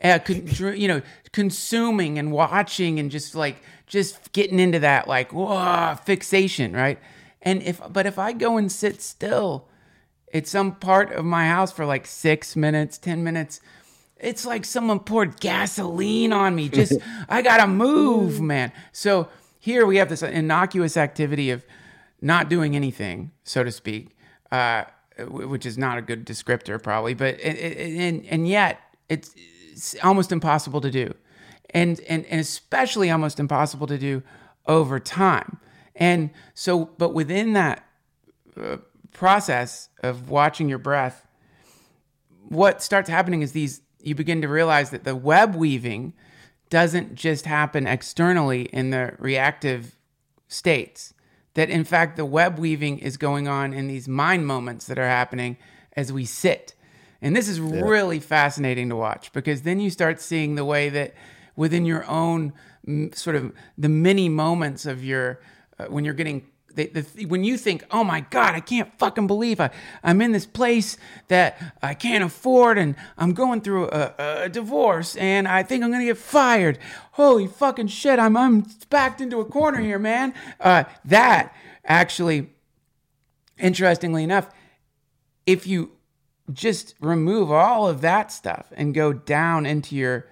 consuming and watching and just getting into that fixation, right? And if I go and sit still at some part of my house for 6 minutes, 10 minutes, it's like someone poured gasoline on me. Just, I gotta move, man. So here we have this innocuous activity of not doing anything, so to speak, which is not a good descriptor probably, but and yet it's almost impossible to do, and especially almost impossible to do over time. And so, but within that process of watching your breath, what starts happening is you begin to realize that the web weaving doesn't just happen externally in the reactive states, that in fact the web weaving is going on in these mind moments that are happening as we sit. And this is really fascinating to watch, because then you start seeing the way that within your own sort of the mini moments of your, when you're getting, when you think, oh my God, I can't fucking believe I'm in this place that I can't afford, and I'm going through a divorce, and I think I'm going to get fired. Holy fucking shit, I'm backed into a corner here, man. That actually, interestingly enough, if you just remove all of that stuff and go down into your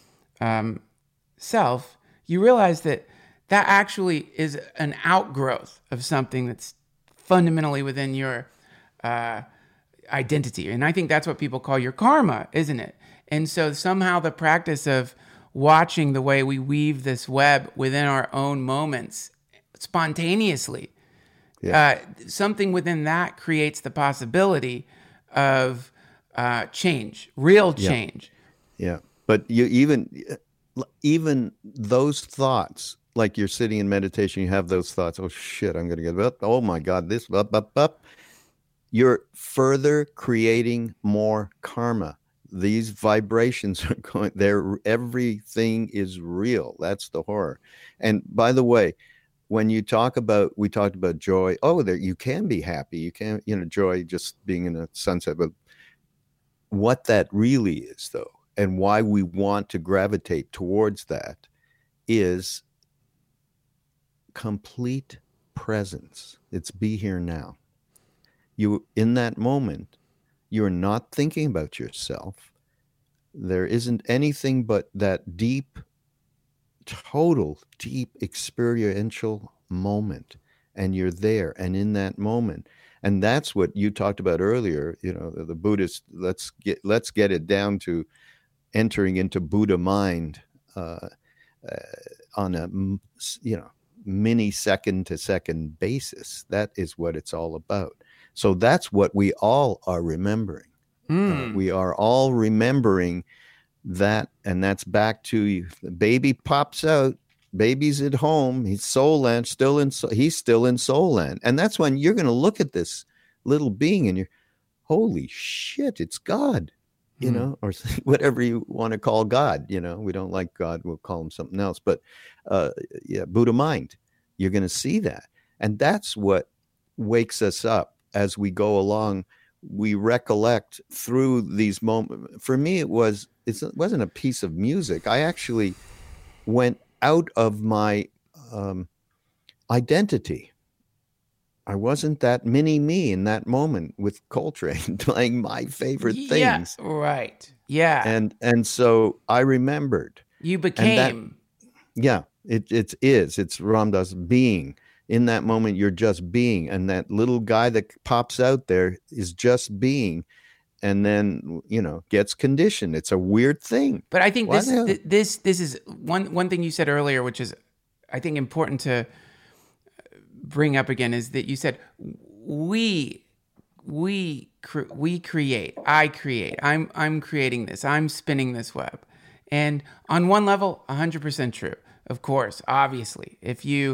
self, you realize that actually is an outgrowth of something that's fundamentally within your identity. And I think that's what people call your karma, isn't it? And so somehow the practice of watching the way we weave this web within our own moments spontaneously, something within that creates the possibility of change, real change. Yeah. But you even those thoughts, like you're sitting in meditation, you have those thoughts, oh shit, I'm going to get up. Oh my God, this, up. You're further creating more karma. These vibrations are going there. Everything is real. That's the horror. And by the way, when we talked about joy, you can be happy. You can, joy just being in a sunset, but what that really is though, and why we want to gravitate towards that is complete presence. It's be here now. You, in that moment, you're not thinking about yourself. There isn't anything but that deep experiential moment, and you're there and in that moment. And that's what you talked about earlier, the Buddhist, let's get it down to entering into Buddha mind on a mini second to second basis. That is what it's all about. So that's what we all are remembering. We are all remembering that, and that's back to the baby pops out, baby's at home, he's soul land, he's still in soul land. And that's when you're going to look at this little being and you're, holy shit, it's God. Or whatever you want to call God. We don't like God, we'll call him something else. But Buddha mind, you're going to see that. And that's what wakes us up as we go along. We recollect through these moments. For me, it wasn't a piece of music. I actually went out of my identity. I wasn't that mini me in that moment with Coltrane playing my favorite things. Yeah, right. Yeah. And so I remembered. You became. It's Ram Dass being. In that moment, you're just being. And that little guy that pops out there is just being. And then, gets conditioned. It's a weird thing. But I think Why the hell? this is one thing you said earlier, which is, I think, important to bring up again, is that you said we create. I create. I'm creating this. I'm spinning this web. And on one level, 100% true. Of course, obviously, if you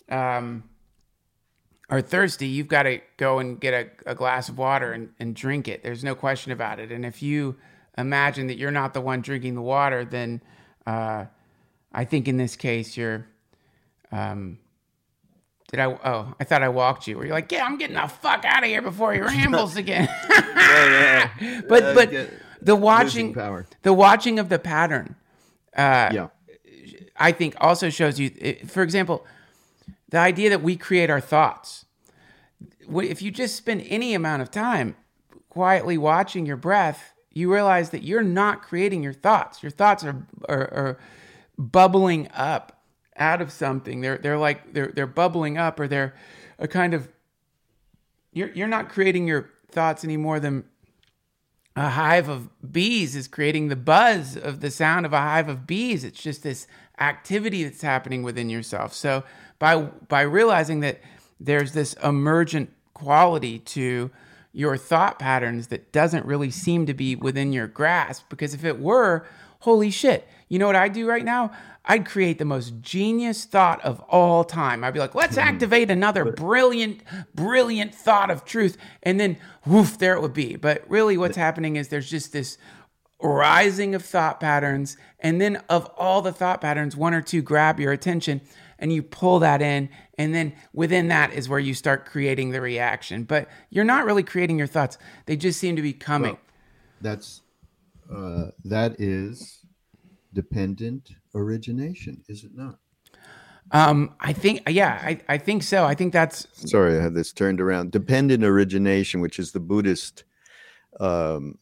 are thirsty, you've got to go and get a glass of water and drink it. There's no question about it. And if you imagine that you're not the one drinking the water, then I think in this case you're. I thought I walked you. Where you're like, yeah, I'm getting the fuck out of here before he rambles again. But the watching of the pattern, I think also shows you. For example, the idea that we create our thoughts. If you just spend any amount of time quietly watching your breath, you realize that you're not creating your thoughts. Your thoughts are bubbling up out of something. They're bubbling up, or they're a kind of. You're not creating your thoughts any more than a hive of bees is creating the buzz of the sound of a hive of bees. It's just this activity that's happening within yourself. So by realizing that there's this emergent quality to your thought patterns that doesn't really seem to be within your grasp, because if it were, holy shit, you know what I'd do right now? I'd create the most genius thought of all time. I'd be like, let's activate another brilliant thought of truth. And then, woof, there it would be. But really what's happening is there's just this rising of thought patterns. And then of all the thought patterns, one or two grab your attention and you pull that in. And then within that is where you start creating the reaction. But you're not really creating your thoughts. They just seem to be coming. Well, that is dependent origination, is it not? I think so. I think that's. Sorry, I had this turned around. Dependent origination, which is the Buddhist, one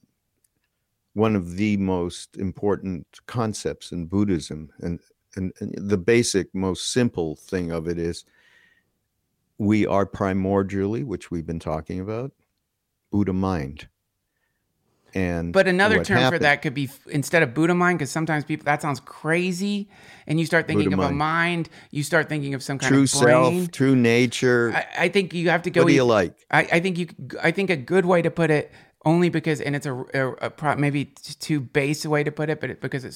of the most important concepts in Buddhism, and the basic, most simple thing of it is we are primordially, which we've been talking about, Buddha mind. But another term for that could be, instead of Buddha mind, because sometimes people, that sounds crazy, and you start thinking of a mind, you start thinking of some kind true of brain. Self, true nature. I think you have to go. What do you like? I think a good way to put it, only because, and it's a maybe too base a way to put it, but because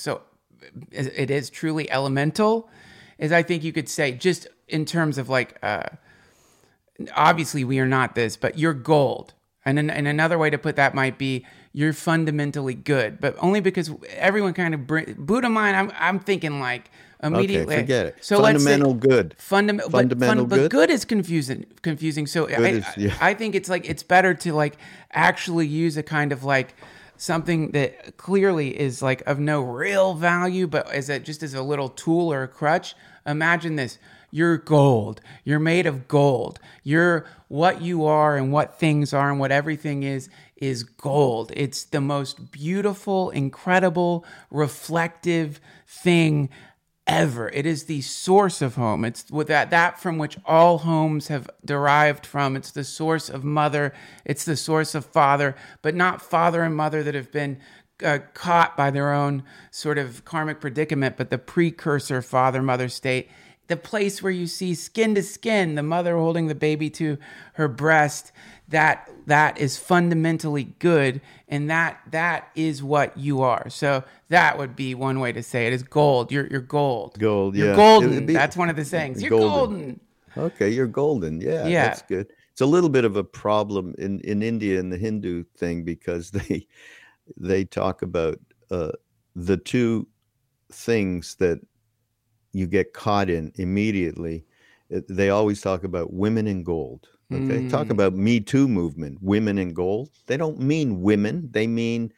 it is truly elemental, is I think you could say, just in terms of like, obviously we are not this, but you're gold. And another way to put that might be you're fundamentally good, but only because everyone kind of Buddha mind. I'm thinking like immediately. Okay, forget it. So fundamental good. Fundamental good. But good is confusing. So I think it's like it's better to like actually use a kind of like something that clearly is like of no real value, but just as a little tool or a crutch. Imagine this. You're gold. You're made of gold. You're what you are and what things are and what everything is gold. It's the most beautiful, incredible, reflective thing ever. It is the source of home. It's with that from which all homes have derived from. It's the source of mother. It's the source of father, but not father and mother that have been caught by their own sort of karmic predicament, but the precursor father-mother state. The place where you see skin to skin, the mother holding the baby to her breast, that is fundamentally good, and that is what you are. So that would be one way to say it, is gold. You're gold. Gold, You're golden. That's one of the sayings. You're golden. Okay, you're golden. Yeah, that's good. It's a little bit of a problem in India in the Hindu thing, because they talk about the two things that you get caught in immediately. They always talk about women in gold. Okay, talk about Me Too movement, women in gold. They don't mean women. They mean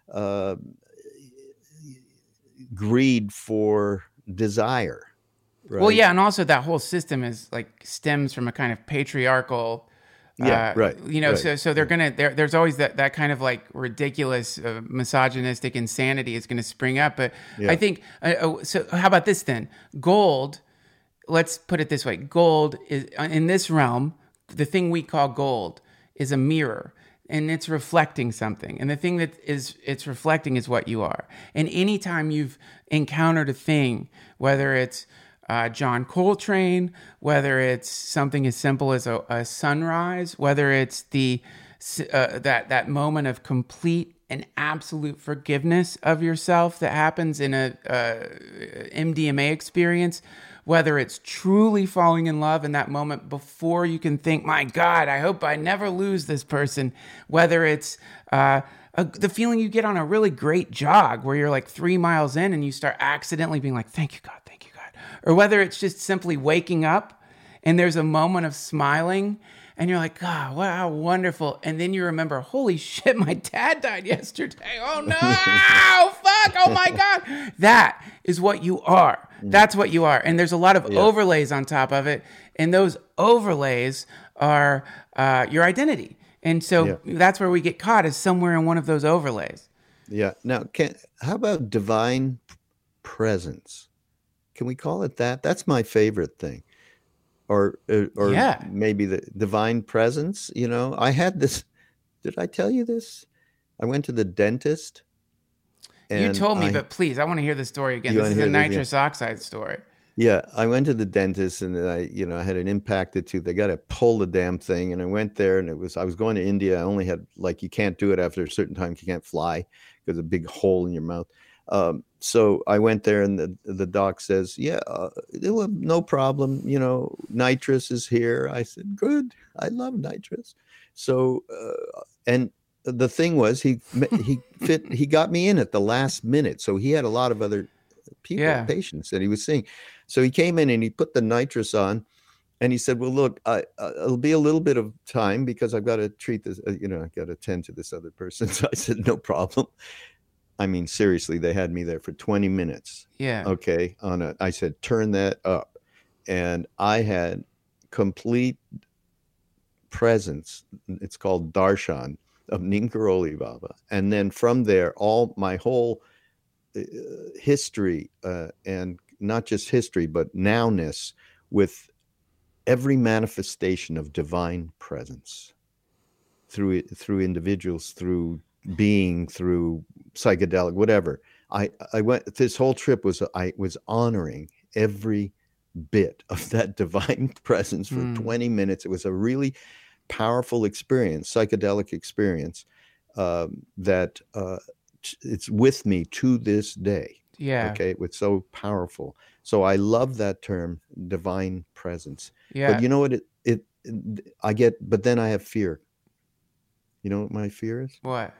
greed for desire. Right? Well, yeah, and also that whole system is like stems from a kind of patriarchal. Right. You know, right. so they're gonna. There's always that kind of like ridiculous, misogynistic insanity is going to spring up. But I think. So how about this then? Gold, let's put it this way. Gold is, in this realm, the thing we call gold is a mirror, and it's reflecting something. And the thing that it's reflecting is what you are. And anytime you've encountered a thing, whether it's John Coltrane, whether it's something as simple as a sunrise, whether it's that moment of complete and absolute forgiveness of yourself that happens in a MDMA experience, whether it's truly falling in love in that moment before you can think, my God, I hope I never lose this person, whether it's the feeling you get on a really great jog where you're like 3 miles in and you start accidentally being like, thank you, God, or whether it's just simply waking up and there's a moment of smiling and you're like, God, wow, wonderful. And then you remember, holy shit, my dad died yesterday. Oh no, fuck, oh my God. That is what you are. That's what you are. And there's a lot of overlays on top of it. And those overlays are your identity. And so that's where we get caught, is somewhere in one of those overlays. Yeah. Now, how about divine presence? Can we call it that? That's my favorite thing. Or maybe the divine presence. You know, I had this. Did I tell you this? I went to the dentist. You told me, but please, I want to hear the story again. This is a nitrous oxide story. Yeah, I went to the dentist and I had an impacted tooth. They got to pull the damn thing, and I went there, and I was going to India. I only had, like, you can't do it after a certain time. You can't fly because a big hole in your mouth. So I went there, and the doc says, no problem. You know, nitrous is here. I said, good. I love nitrous. So, and the thing was, he got me in at the last minute. So he had a lot of other patients that he was seeing. So he came in and he put the nitrous on, and he said, well, look, it'll be a little bit of time because I've got to treat this, I've got to attend to this other person. So I said, no problem. I mean, seriously, they had me there for 20 minutes. Yeah. Okay. I said, turn that up. And I had complete presence. It's called darshan of Neem Karoli Baba. And then from there, all my whole history, and not just history, but nowness, with every manifestation of divine presence through individuals, through being, through psychedelic, whatever. I went, this whole trip I was honoring every bit of that divine presence for 20 minutes. It was a really powerful experience, psychedelic experience, that it's with me to this day. Yeah. Okay. It was so powerful. So I love that term, divine presence. Yeah. But you know what I get, but then I have fear. You know what my fear is? What?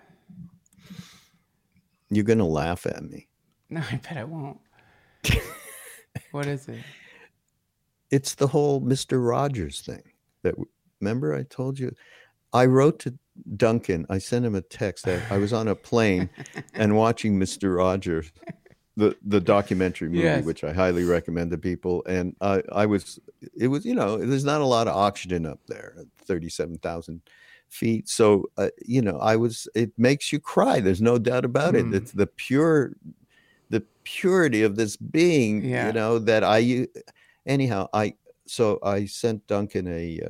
You're going to laugh at me. No, I bet I won't. What is it? It's the whole Mr. Rogers thing. Remember I told you? I wrote to Duncan. I sent him a text. I was on a plane and watching Mr. Rogers, the documentary movie, which I highly recommend to people. And it was, there's not a lot of oxygen up there at 37,000 feet. So, it makes you cry. There's no doubt about it. It's the purity of this being, that anyhow, I sent Duncan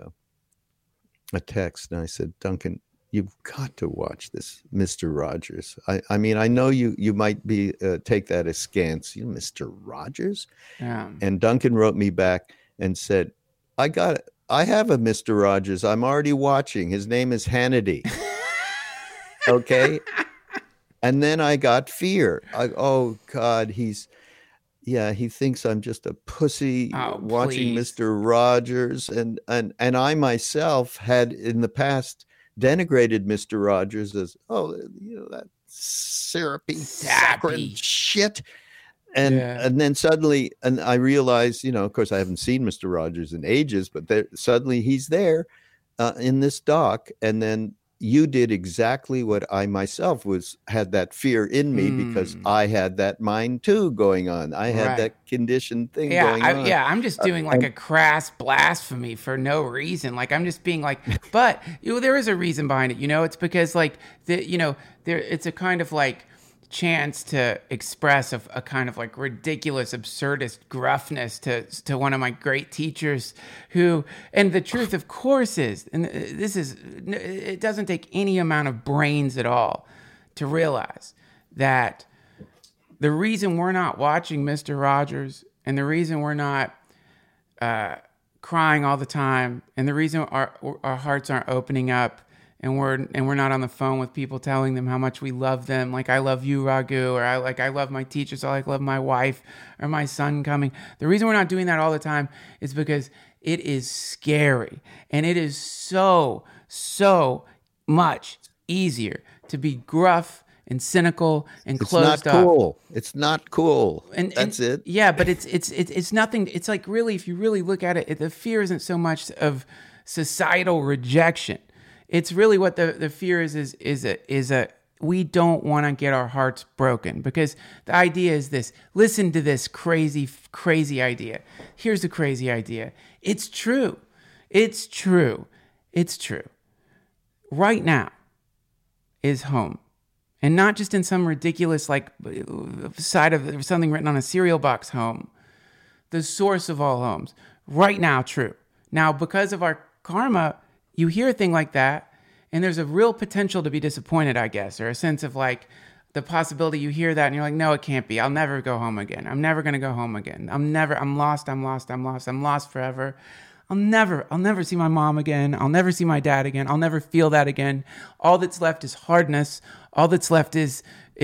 a text, and I said, Duncan, you've got to watch this Mr. Rogers. I mean, I know you might be take that as scance, Mr. Rogers. Yeah. And Duncan wrote me back and said, I have a Mr. Rogers. I'm already watching. His name is Hannity. Okay. And then I got fear. Oh God, he thinks I'm just a pussy watching please. Mr. Rogers. And I myself had in the past denigrated Mr. Rogers as, that syrupy, saccharine shit. And then suddenly, and I realized, of course, I haven't seen Mr. Rogers in ages, but suddenly he's there in this doc. And then you did exactly what I myself had that fear in me because I had that mind too going on. I had that conditioned thing going on. I'm just doing like a crass blasphemy for no reason. Like I'm just being like, but there is a reason behind it. It's because like it's a kind of like chance to express a kind of like ridiculous, absurdist gruffness to one of my great teachers who, and the truth of course is, and it doesn't take any amount of brains at all to realize that the reason we're not watching Mr. Rogers and the reason we're not crying all the time and the reason our hearts aren't opening up and we're not on the phone with people telling them how much we love them, like I love you, Raghu, or I love my teachers, or I love my wife or my son coming. The reason we're not doing that all the time is because it is scary, and it is so much easier to be gruff and cynical and closed up. It's not cool. And that's it. Yeah, but it's nothing. It's like, really, if you really look at it, the fear isn't so much of societal rejection. It's really what the fear is we don't want to get our hearts broken, because the idea is this. Listen to this crazy idea. Here's the crazy idea. It's true. It's true. It's true. Right now is home. And not just in some ridiculous like side of something written on a cereal box home. The source of all homes. Right now, true. Now, because of our karma, you hear a thing like that, and there's a real potential to be disappointed, I guess, or a sense of like the possibility you hear that and you're like, no, it can't be. I'll never go home again. I'm never going to go home again. I'm lost. I'm lost forever. I'll never see my mom again. I'll never see my dad again. I'll never feel that again. All that's left is hardness. All that's left is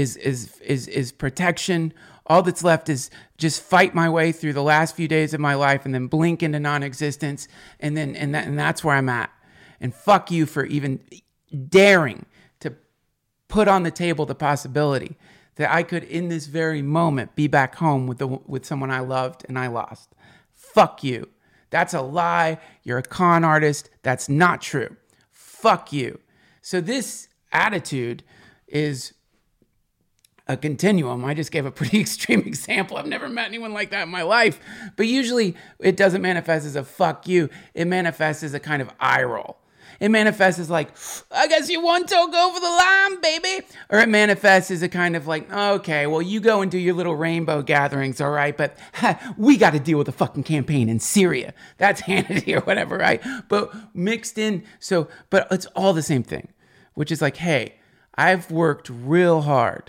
protection. All that's left is just fight my way through the last few days of my life and then blink into non-existence. And that's where I'm at. And fuck you for even daring to put on the table the possibility that I could, in this very moment, be back home with someone I loved and I lost. Fuck you. That's a lie. You're a con artist. That's not true. Fuck you. So this attitude is a continuum. I just gave a pretty extreme example. I've never met anyone like that in my life. But usually it doesn't manifest as a fuck you. It manifests as a kind of eye roll. It manifests as like, I guess you one toe go over the line, baby. Or it manifests as a kind of like, okay, well, you go and do your little rainbow gatherings, all right? But we got to deal with a fucking campaign in Syria. That's Hannity or whatever, right? But mixed in, but it's all the same thing, which is like, hey, I've worked real hard,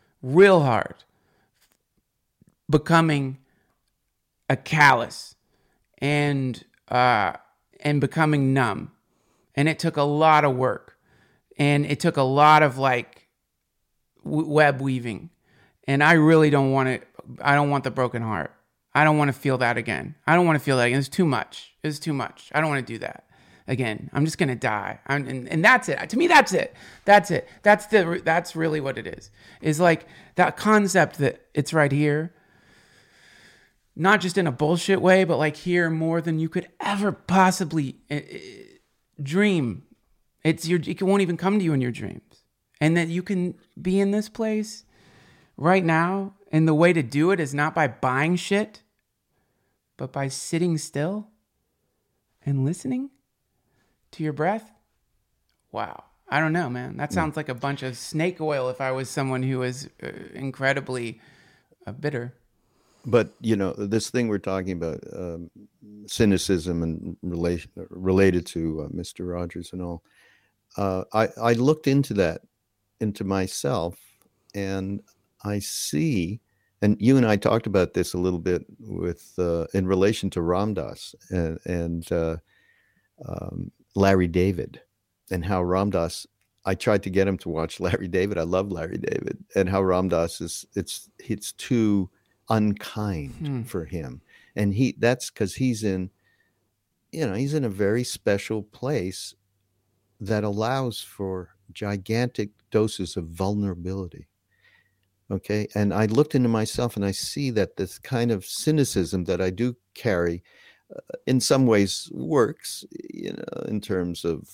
becoming a callous and becoming numb. And it took a lot of work, and it took a lot of like web weaving. And I really don't want it. I don't want the broken heart. I don't want to feel that again. It's too much. It's too much. I don't want to do that again. I'm just going to die. And that's it. To me, that's it. That's it. That's really what it is. Is like that concept that it's right here. Not just in a bullshit way, but like here more than you could ever possibly dream. It won't even come to you in your dreams. And that you can be in this place right now, and the way to do it is not by buying shit, but by sitting still and listening to your breath. Wow. I don't know, man. That sounds like a bunch of snake oil if I was someone who was incredibly bitter. But, this thing we're talking about, cynicism and related to Mr. Rogers and all, I looked into myself, and I see, and you and I talked about this a little bit with in relation to Ram Dass and Larry David, and how Ram Dass, I tried to get him to watch Larry David. I love Larry David, and how Ram Dass it's too unkind for him, and that's because he's in a very special place that allows for gigantic doses of vulnerability. Okay, and I looked into myself, and I see that this kind of cynicism that I do carry in some ways works, in terms of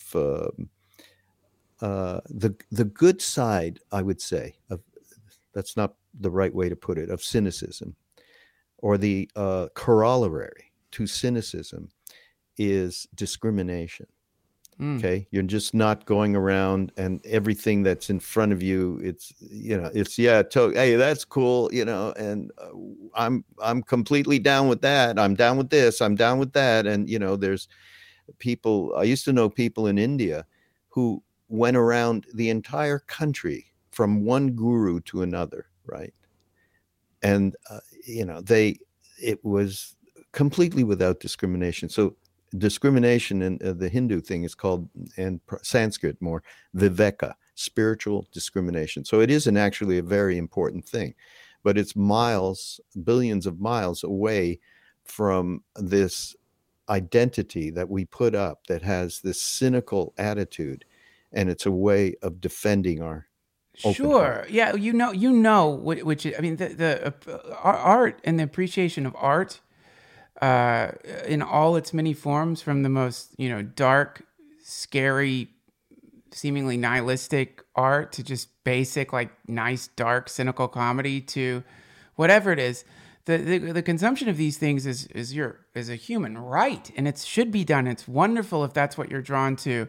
the good side, I would say, of, that's not the right way to put it, of cynicism, or the corollary to cynicism is discrimination. Okay, you're just not going around and everything that's in front of you. It's hey, that's cool, and I'm completely down with that. I'm down with this. I'm down with that. And there's people. I used to know people in India who went around the entire country from one guru to another, right? And they it was completely without discrimination. So discrimination in the Hindu thing is called, in Sanskrit more, viveka, spiritual discrimination. So it isn't actually a very important thing, but it's miles, billions of miles away from this identity that we put up that has this cynical attitude, and it's a way of defending our open heart. Sure. Yeah. Which I mean, the art and the appreciation of art in all its many forms, from the most, dark, scary, seemingly nihilistic art to just basic, like nice, dark, cynical comedy to whatever it is. The consumption of these things is a human right, and it should be done. It's wonderful if that's what you're drawn to.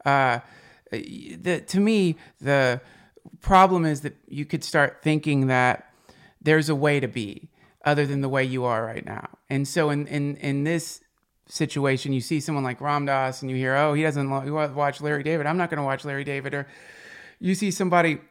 To me, the problem is that you could start thinking that there's a way to be other than the way you are right now. And so in this situation, you see someone like Ram Dass and you hear, oh, he doesn't watch Larry David. I'm not going to watch Larry David. Or you see somebody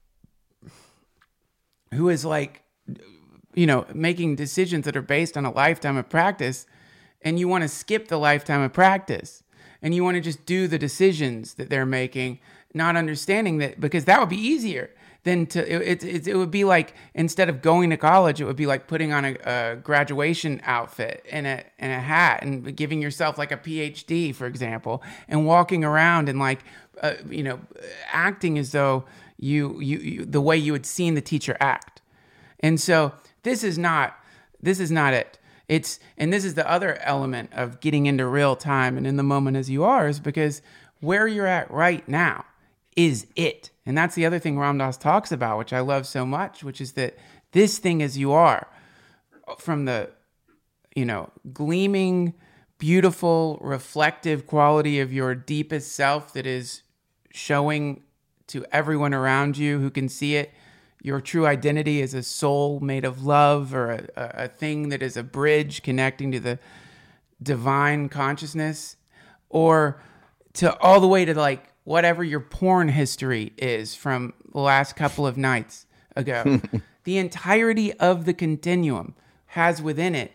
who is like, making decisions that are based on a lifetime of practice, and you want to skip the lifetime of practice and you want to just do the decisions that they're making, not understanding that, because that would be easier than it would be like, instead of going to college, it would be like putting on a graduation outfit and a hat and giving yourself like a PhD, for example, and walking around and like, acting as though you the way you had seen the teacher act. And so this is not it. And this is the other element of getting into real time and in the moment as you are, is because where you're at right now is it. And that's the other thing Ram Dass talks about, which I love so much, which is that this thing as you are, from the, gleaming, beautiful, reflective quality of your deepest self that is showing to everyone around you who can see it, your true identity as a soul made of love, or a thing that is a bridge connecting to the divine consciousness, or to all the way to like whatever your porn history is from the last couple of nights ago. The entirety of the continuum has within it,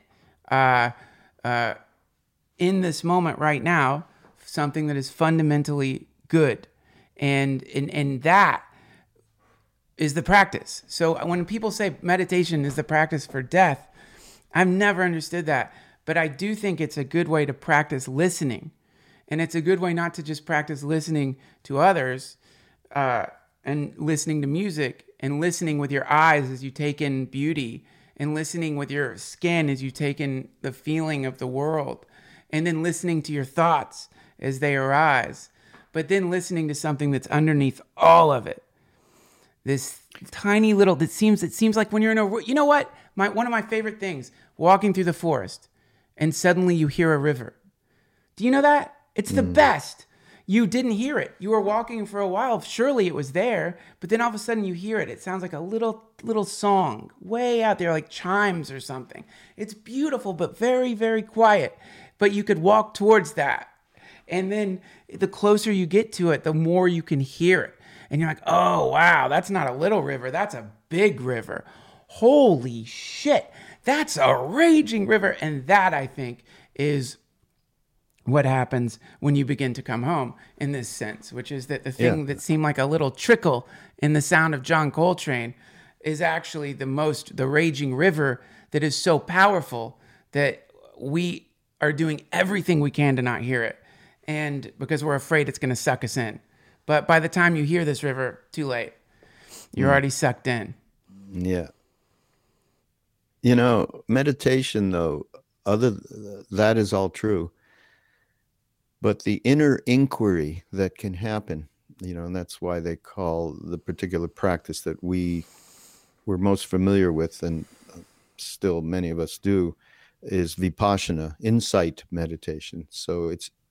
in this moment right now, something that is fundamentally good. And that is the practice. So when people say meditation is the practice for death, I've never understood that. But I do think it's a good way to practice listening. And it's a good way not to just practice listening to others and listening to music and listening with your eyes as you take in beauty, and listening with your skin as you take in the feeling of the world, and then listening to your thoughts as they arise, but then listening to something that's underneath all of it. This tiny little, it seems like when you're in a, you know what? One of my favorite things, walking through the forest and suddenly you hear a river. Do you know that? It's the best. You didn't hear it. You were walking for a while. Surely it was there, but then all of a sudden you hear it. It sounds like a little song way out there, like chimes or something. It's beautiful, but very, very quiet. But you could walk towards that. And then the closer you get to it, the more you can hear it. And you're like, oh, wow, that's not a little river. That's a big river. Holy shit. That's a raging river. And that, I think, is what happens when you begin to come home in this sense, which is that the thing that seemed like a little trickle in the sound of John Coltrane is actually the raging river that is so powerful that we are doing everything we can to not hear it. And because we're afraid it's going to suck us in. But by the time you hear this river, too late. You're already sucked in. Yeah. Meditation, though, that is all true. But the inner inquiry that can happen, and that's why they call the particular practice that we're most familiar with, and still many of us do, is Vipassana, insight meditation. So it's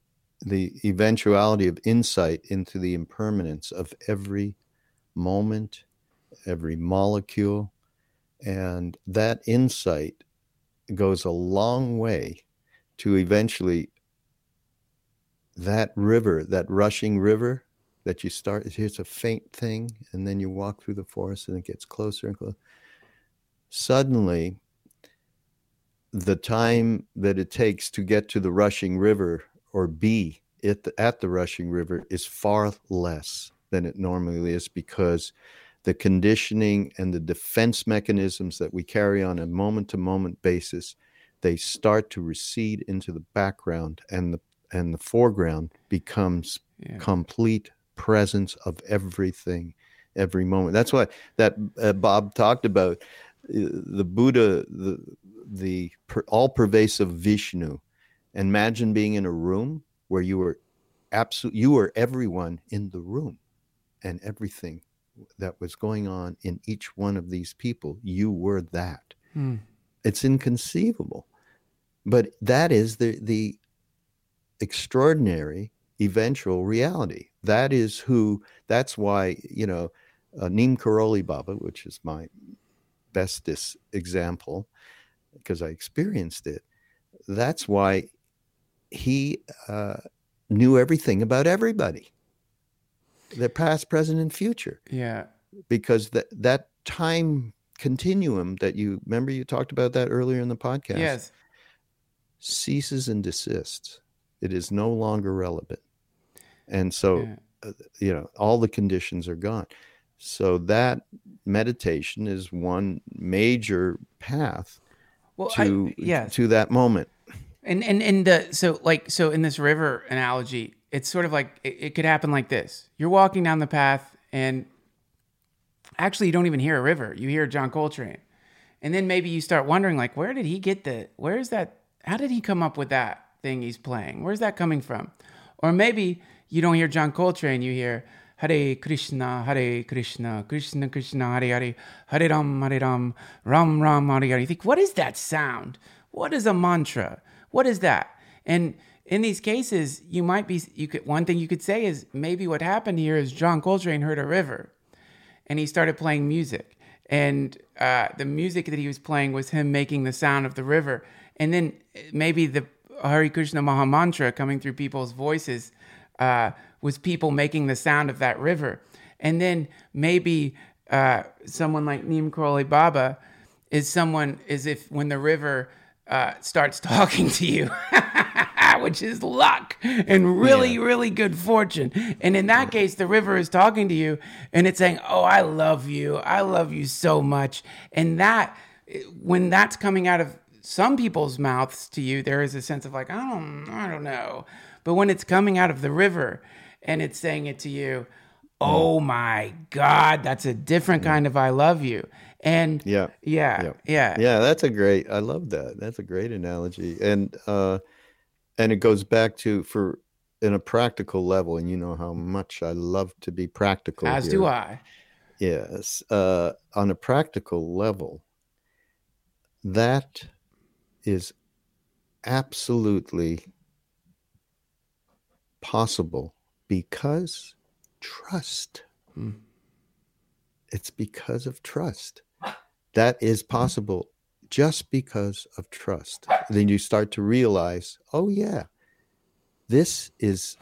the eventuality of insight into the impermanence of every moment, every molecule. And that insight goes a long way to eventually that river, that rushing river that you start, here's a faint thing, and then you walk through the forest and it gets closer and closer. Suddenly, the time that it takes to get to the rushing river or be at the rushing river is far less than it normally is, because the conditioning and the defense mechanisms that we carry on a moment-to-moment basis, they start to recede into the background, and the foreground becomes complete presence of everything, every moment. That's why that Bob talked about the Buddha, the all-pervasive Vishnu. Imagine being in a room where you were everyone in the room, and everything that was going on in each one of these people, you were that. It's inconceivable, but that is the extraordinary eventual reality. That's why, Neem Karoli Baba, which is my bestest example because I experienced it, that's why he knew everything about everybody, the past, present, and future. Yeah. Because that time continuum that you talked about that earlier in the podcast. Yes. Ceases and desists. It is no longer relevant. And so, all the conditions are gone. So that meditation is one major path to that moment. So in this river analogy, it's sort of like it could happen like this. You're walking down the path, and actually you don't even hear a river. You hear John Coltrane. And then maybe you start wondering, like, how did he come up with that thing he's playing? Where's that coming from? Or maybe you don't hear John Coltrane, you hear Hare Krishna, Krishna Krishna, Hare Hare, Hare Ram, Ram Ram, Hare Hare. You think, what is that sound? What is a mantra? What is that? And in these cases, one thing you could say is maybe what happened here is John Coltrane heard a river, and he started playing music. And the music that he was playing was him making the sound of the river. And then maybe the Hare Krishna Maha Mantra coming through people's voices was people making the sound of that river. And then maybe someone like Neem Karoli Baba is if when the river starts talking to you, which is luck and really good fortune. And in that case, the river is talking to you and it's saying, oh, I love you so much. And when that's coming out of some people's mouths to you, there is a sense of like, I don't know. But when it's coming out of the river and it's saying it to you, oh my God, that's a different kind of I love you. And yeah, that's I love that. That's a great analogy. And it goes back to in a practical level, and you know how much I love to be practical. As do I. Yes. On a practical level, that is absolutely possible because trust. It's because of trust. That is possible just because of trust. Then you start to realize, oh yeah, this is,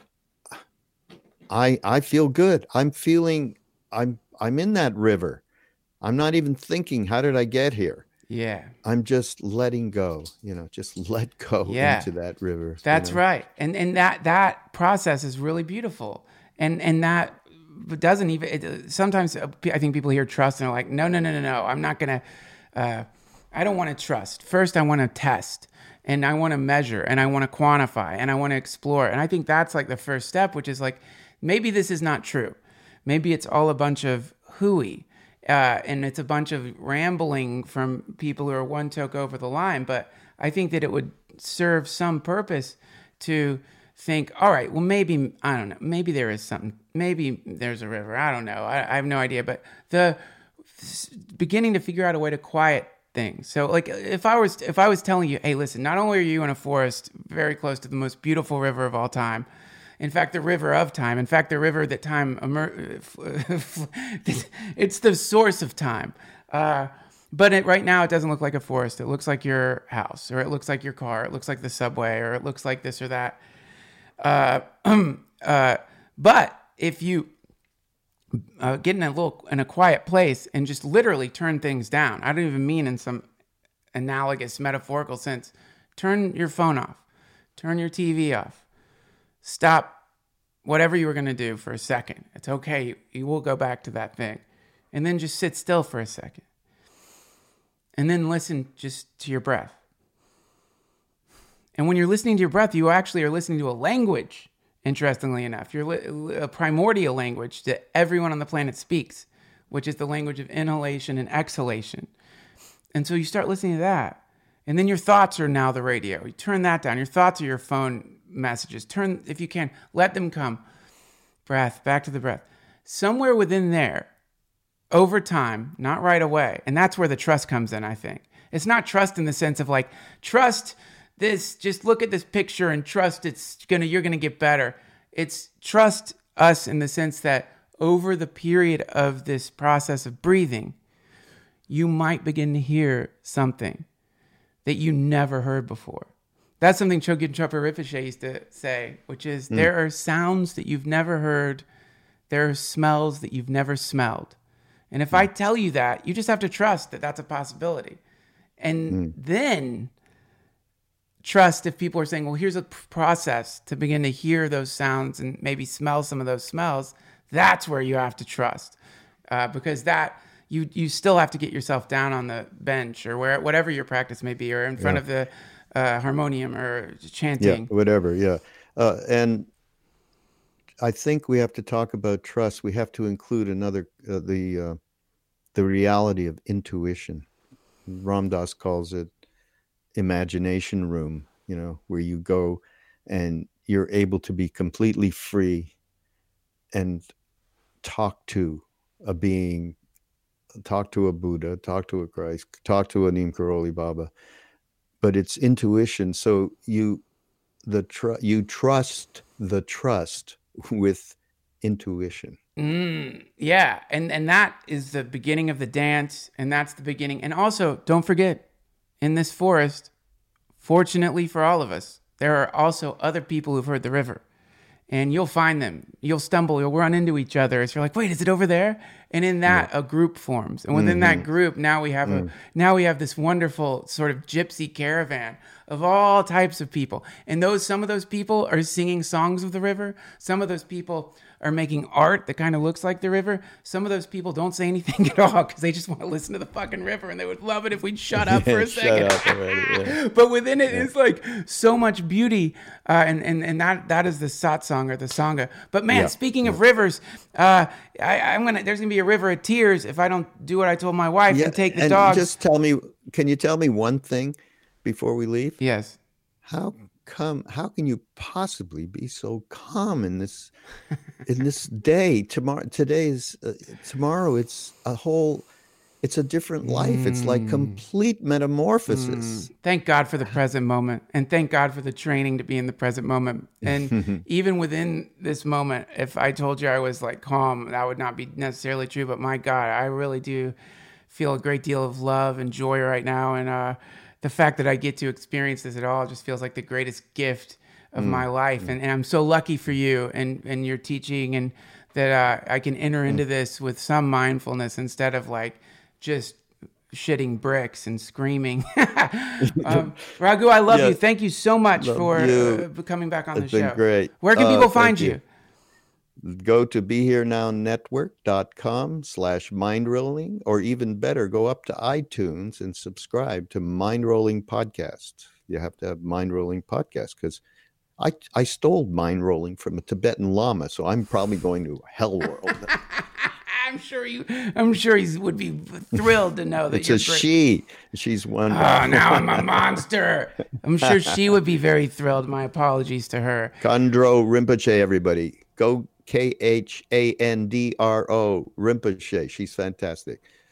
I feel good. I'm in that river. I'm not even thinking, how did I get here? Yeah. I'm just letting go, just let go into that river. That's right. And that process is really beautiful. And that doesn't even, sometimes I think people hear trust and are like, no, I'm not going to, I don't want to trust. First, I want to test, and I want to measure, and I want to quantify, and I want to explore. And I think that's like the first step, which is like, maybe this is not true. Maybe it's all a bunch of hooey, and it's a bunch of rambling from people who are one toke over the line. But I think that it would serve some purpose to think, all right, well, maybe, I don't know, maybe there is something, maybe there's a river. I don't know. I have no idea. But the beginning to figure out a way to quiet things. So like if I was telling you, hey, listen, not only are you in a forest very close to the most beautiful river of all time, in fact, the river of time, in fact, the river that time, it's the source of time. But right now, it doesn't look like a forest. It looks like your house, or it looks like your car. It looks like the subway, or it looks like this or that. But if you get in a quiet place and just literally turn things down, I don't even mean in some analogous metaphorical sense. Turn your phone off. Turn your TV off. Stop whatever you were going to do for a second. It's okay. You will go back to that thing. And then just sit still for a second. And then listen just to your breath. And when you're listening to your breath, you actually are listening to a language, interestingly enough. You're a primordial language that everyone on the planet speaks, which is the language of inhalation and exhalation. And so you start listening to that. And then your thoughts are now the radio. You turn that down. Your thoughts are your phone messages. Turn, if you can, let them come. Breath, back to the breath. Somewhere within there, over time, not right away. And that's where the trust comes in, I think. It's not trust in the sense of like, trust this, just look at this picture and trust you're gonna get better. It's trust us in the sense that over the period of this process of breathing, you might begin to hear something that you never heard before. That's something Chogyam Trungpa Rinpoche used to say, which is there are sounds that you've never heard, there are smells that you've never smelled. And if I tell you that, you just have to trust that that's a possibility. And then trust if people are saying, well, here's a process to begin to hear those sounds and maybe smell some of those smells. That's where you have to trust. Because that you still have to get yourself down on the bench or whatever your practice may be, or in front of the harmonium or chanting. Yeah, whatever, yeah. And I think we have to talk about trust. We have to include another, the reality of intuition. Ram Dass calls it imagination room, where you go and you're able to be completely free and talk to a being, talk to a Buddha, talk to a Christ, talk to a Neem Karoli Baba. But it's intuition. So you trust the trust with intuition. Yeah. And that is the beginning of the dance. And that's the beginning. And also, don't forget, in this forest, fortunately for all of us, there are also other people who've heard the river. And you'll find them. You'll stumble. You'll run into each other. So you're like, wait, is it over there? And in that, a group forms. And within that group, now we have this wonderful sort of gypsy caravan of all types of people. And some of those people are singing songs of the river. Some of those people are making art that kind of looks like the river. Some of those people don't say anything at all because they just want to listen to the fucking river, and they would love it if we'd shut up for a second. Shut up already, But within it is like so much beauty, and that is the satsang or the sangha. But man, speaking of rivers, there's gonna be a river of tears if I don't do what I told my wife and take the dogs. Just can you tell me one thing before we leave? Yes. How can you possibly be so calm in this day? Tomorrow it's a different life. It's like complete metamorphosis. Thank God for the present moment, and thank God for the training to be in the present moment. And even within this moment, if I told you I was like calm, that would not be necessarily true. But my God, I really do feel a great deal of love and joy right now. And the fact that I get to experience this at all just feels like the greatest gift of my life. And I'm so lucky for you and your teaching, and that I can enter into this with some mindfulness instead of like just shitting bricks and screaming. Raghu, I love you. Thank you so much for coming back on the show. It's been great. Where can people find you? Go to BeHereNowNetwork.com/mindrolling, or even better, go up to iTunes and subscribe to Mindrolling Podcast. You have to have Mindrolling Podcast because I stole mindrolling from a Tibetan Lama, so I'm probably going to hell world. I'm sure he would be thrilled to know that it's a she. She's wonderful. Oh, now I'm a monster. I'm sure she would be very thrilled. My apologies to her. Khandro Rinpoche, everybody. Go Khandro Rinpoche. She's fantastic.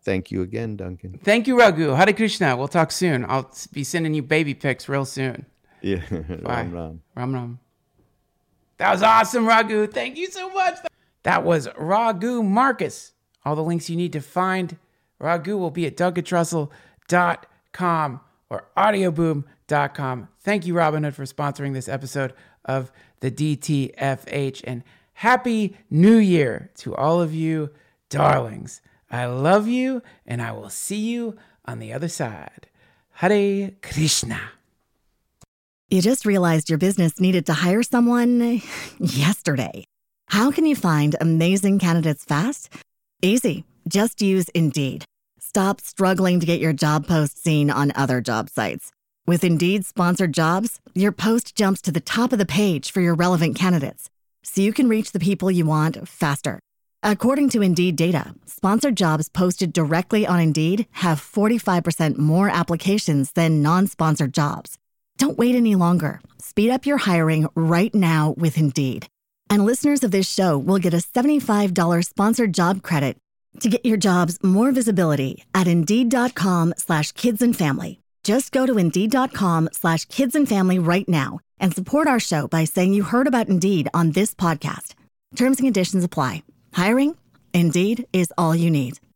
Thank you again, Duncan. Thank you, Raghu. Hare Krishna. We'll talk soon. I'll be sending you baby pics real soon. Yeah. Bye. Ram Ram. Ram Ram. That was awesome, Raghu. Thank you so much. That was Raghu Markus. All the links you need to find Raghu will be at DuncanTrussell.com or audioboom.com. Thank you, Robinhood, for sponsoring this episode of the DTFH. And Happy New Year to all of you darlings. I love you, and I will see you on the other side. Hare Krishna. You just realized your business needed to hire someone yesterday. How can you find amazing candidates fast? Easy. Just use Indeed. Stop struggling to get your job post seen on other job sites. With Indeed sponsored jobs, your post jumps to the top of the page for your relevant candidates, so you can reach the people you want faster. According to Indeed data, sponsored jobs posted directly on Indeed have 45% more applications than non-sponsored jobs. Don't wait any longer. Speed up your hiring right now with Indeed. And listeners of this show will get a $75 sponsored job credit to get your jobs more visibility at Indeed.com/kidsandfamily. Just go to Indeed.com/kidsandfamily right now and support our show by saying you heard about Indeed on this podcast. Terms and conditions apply. Hiring? Indeed is all you need.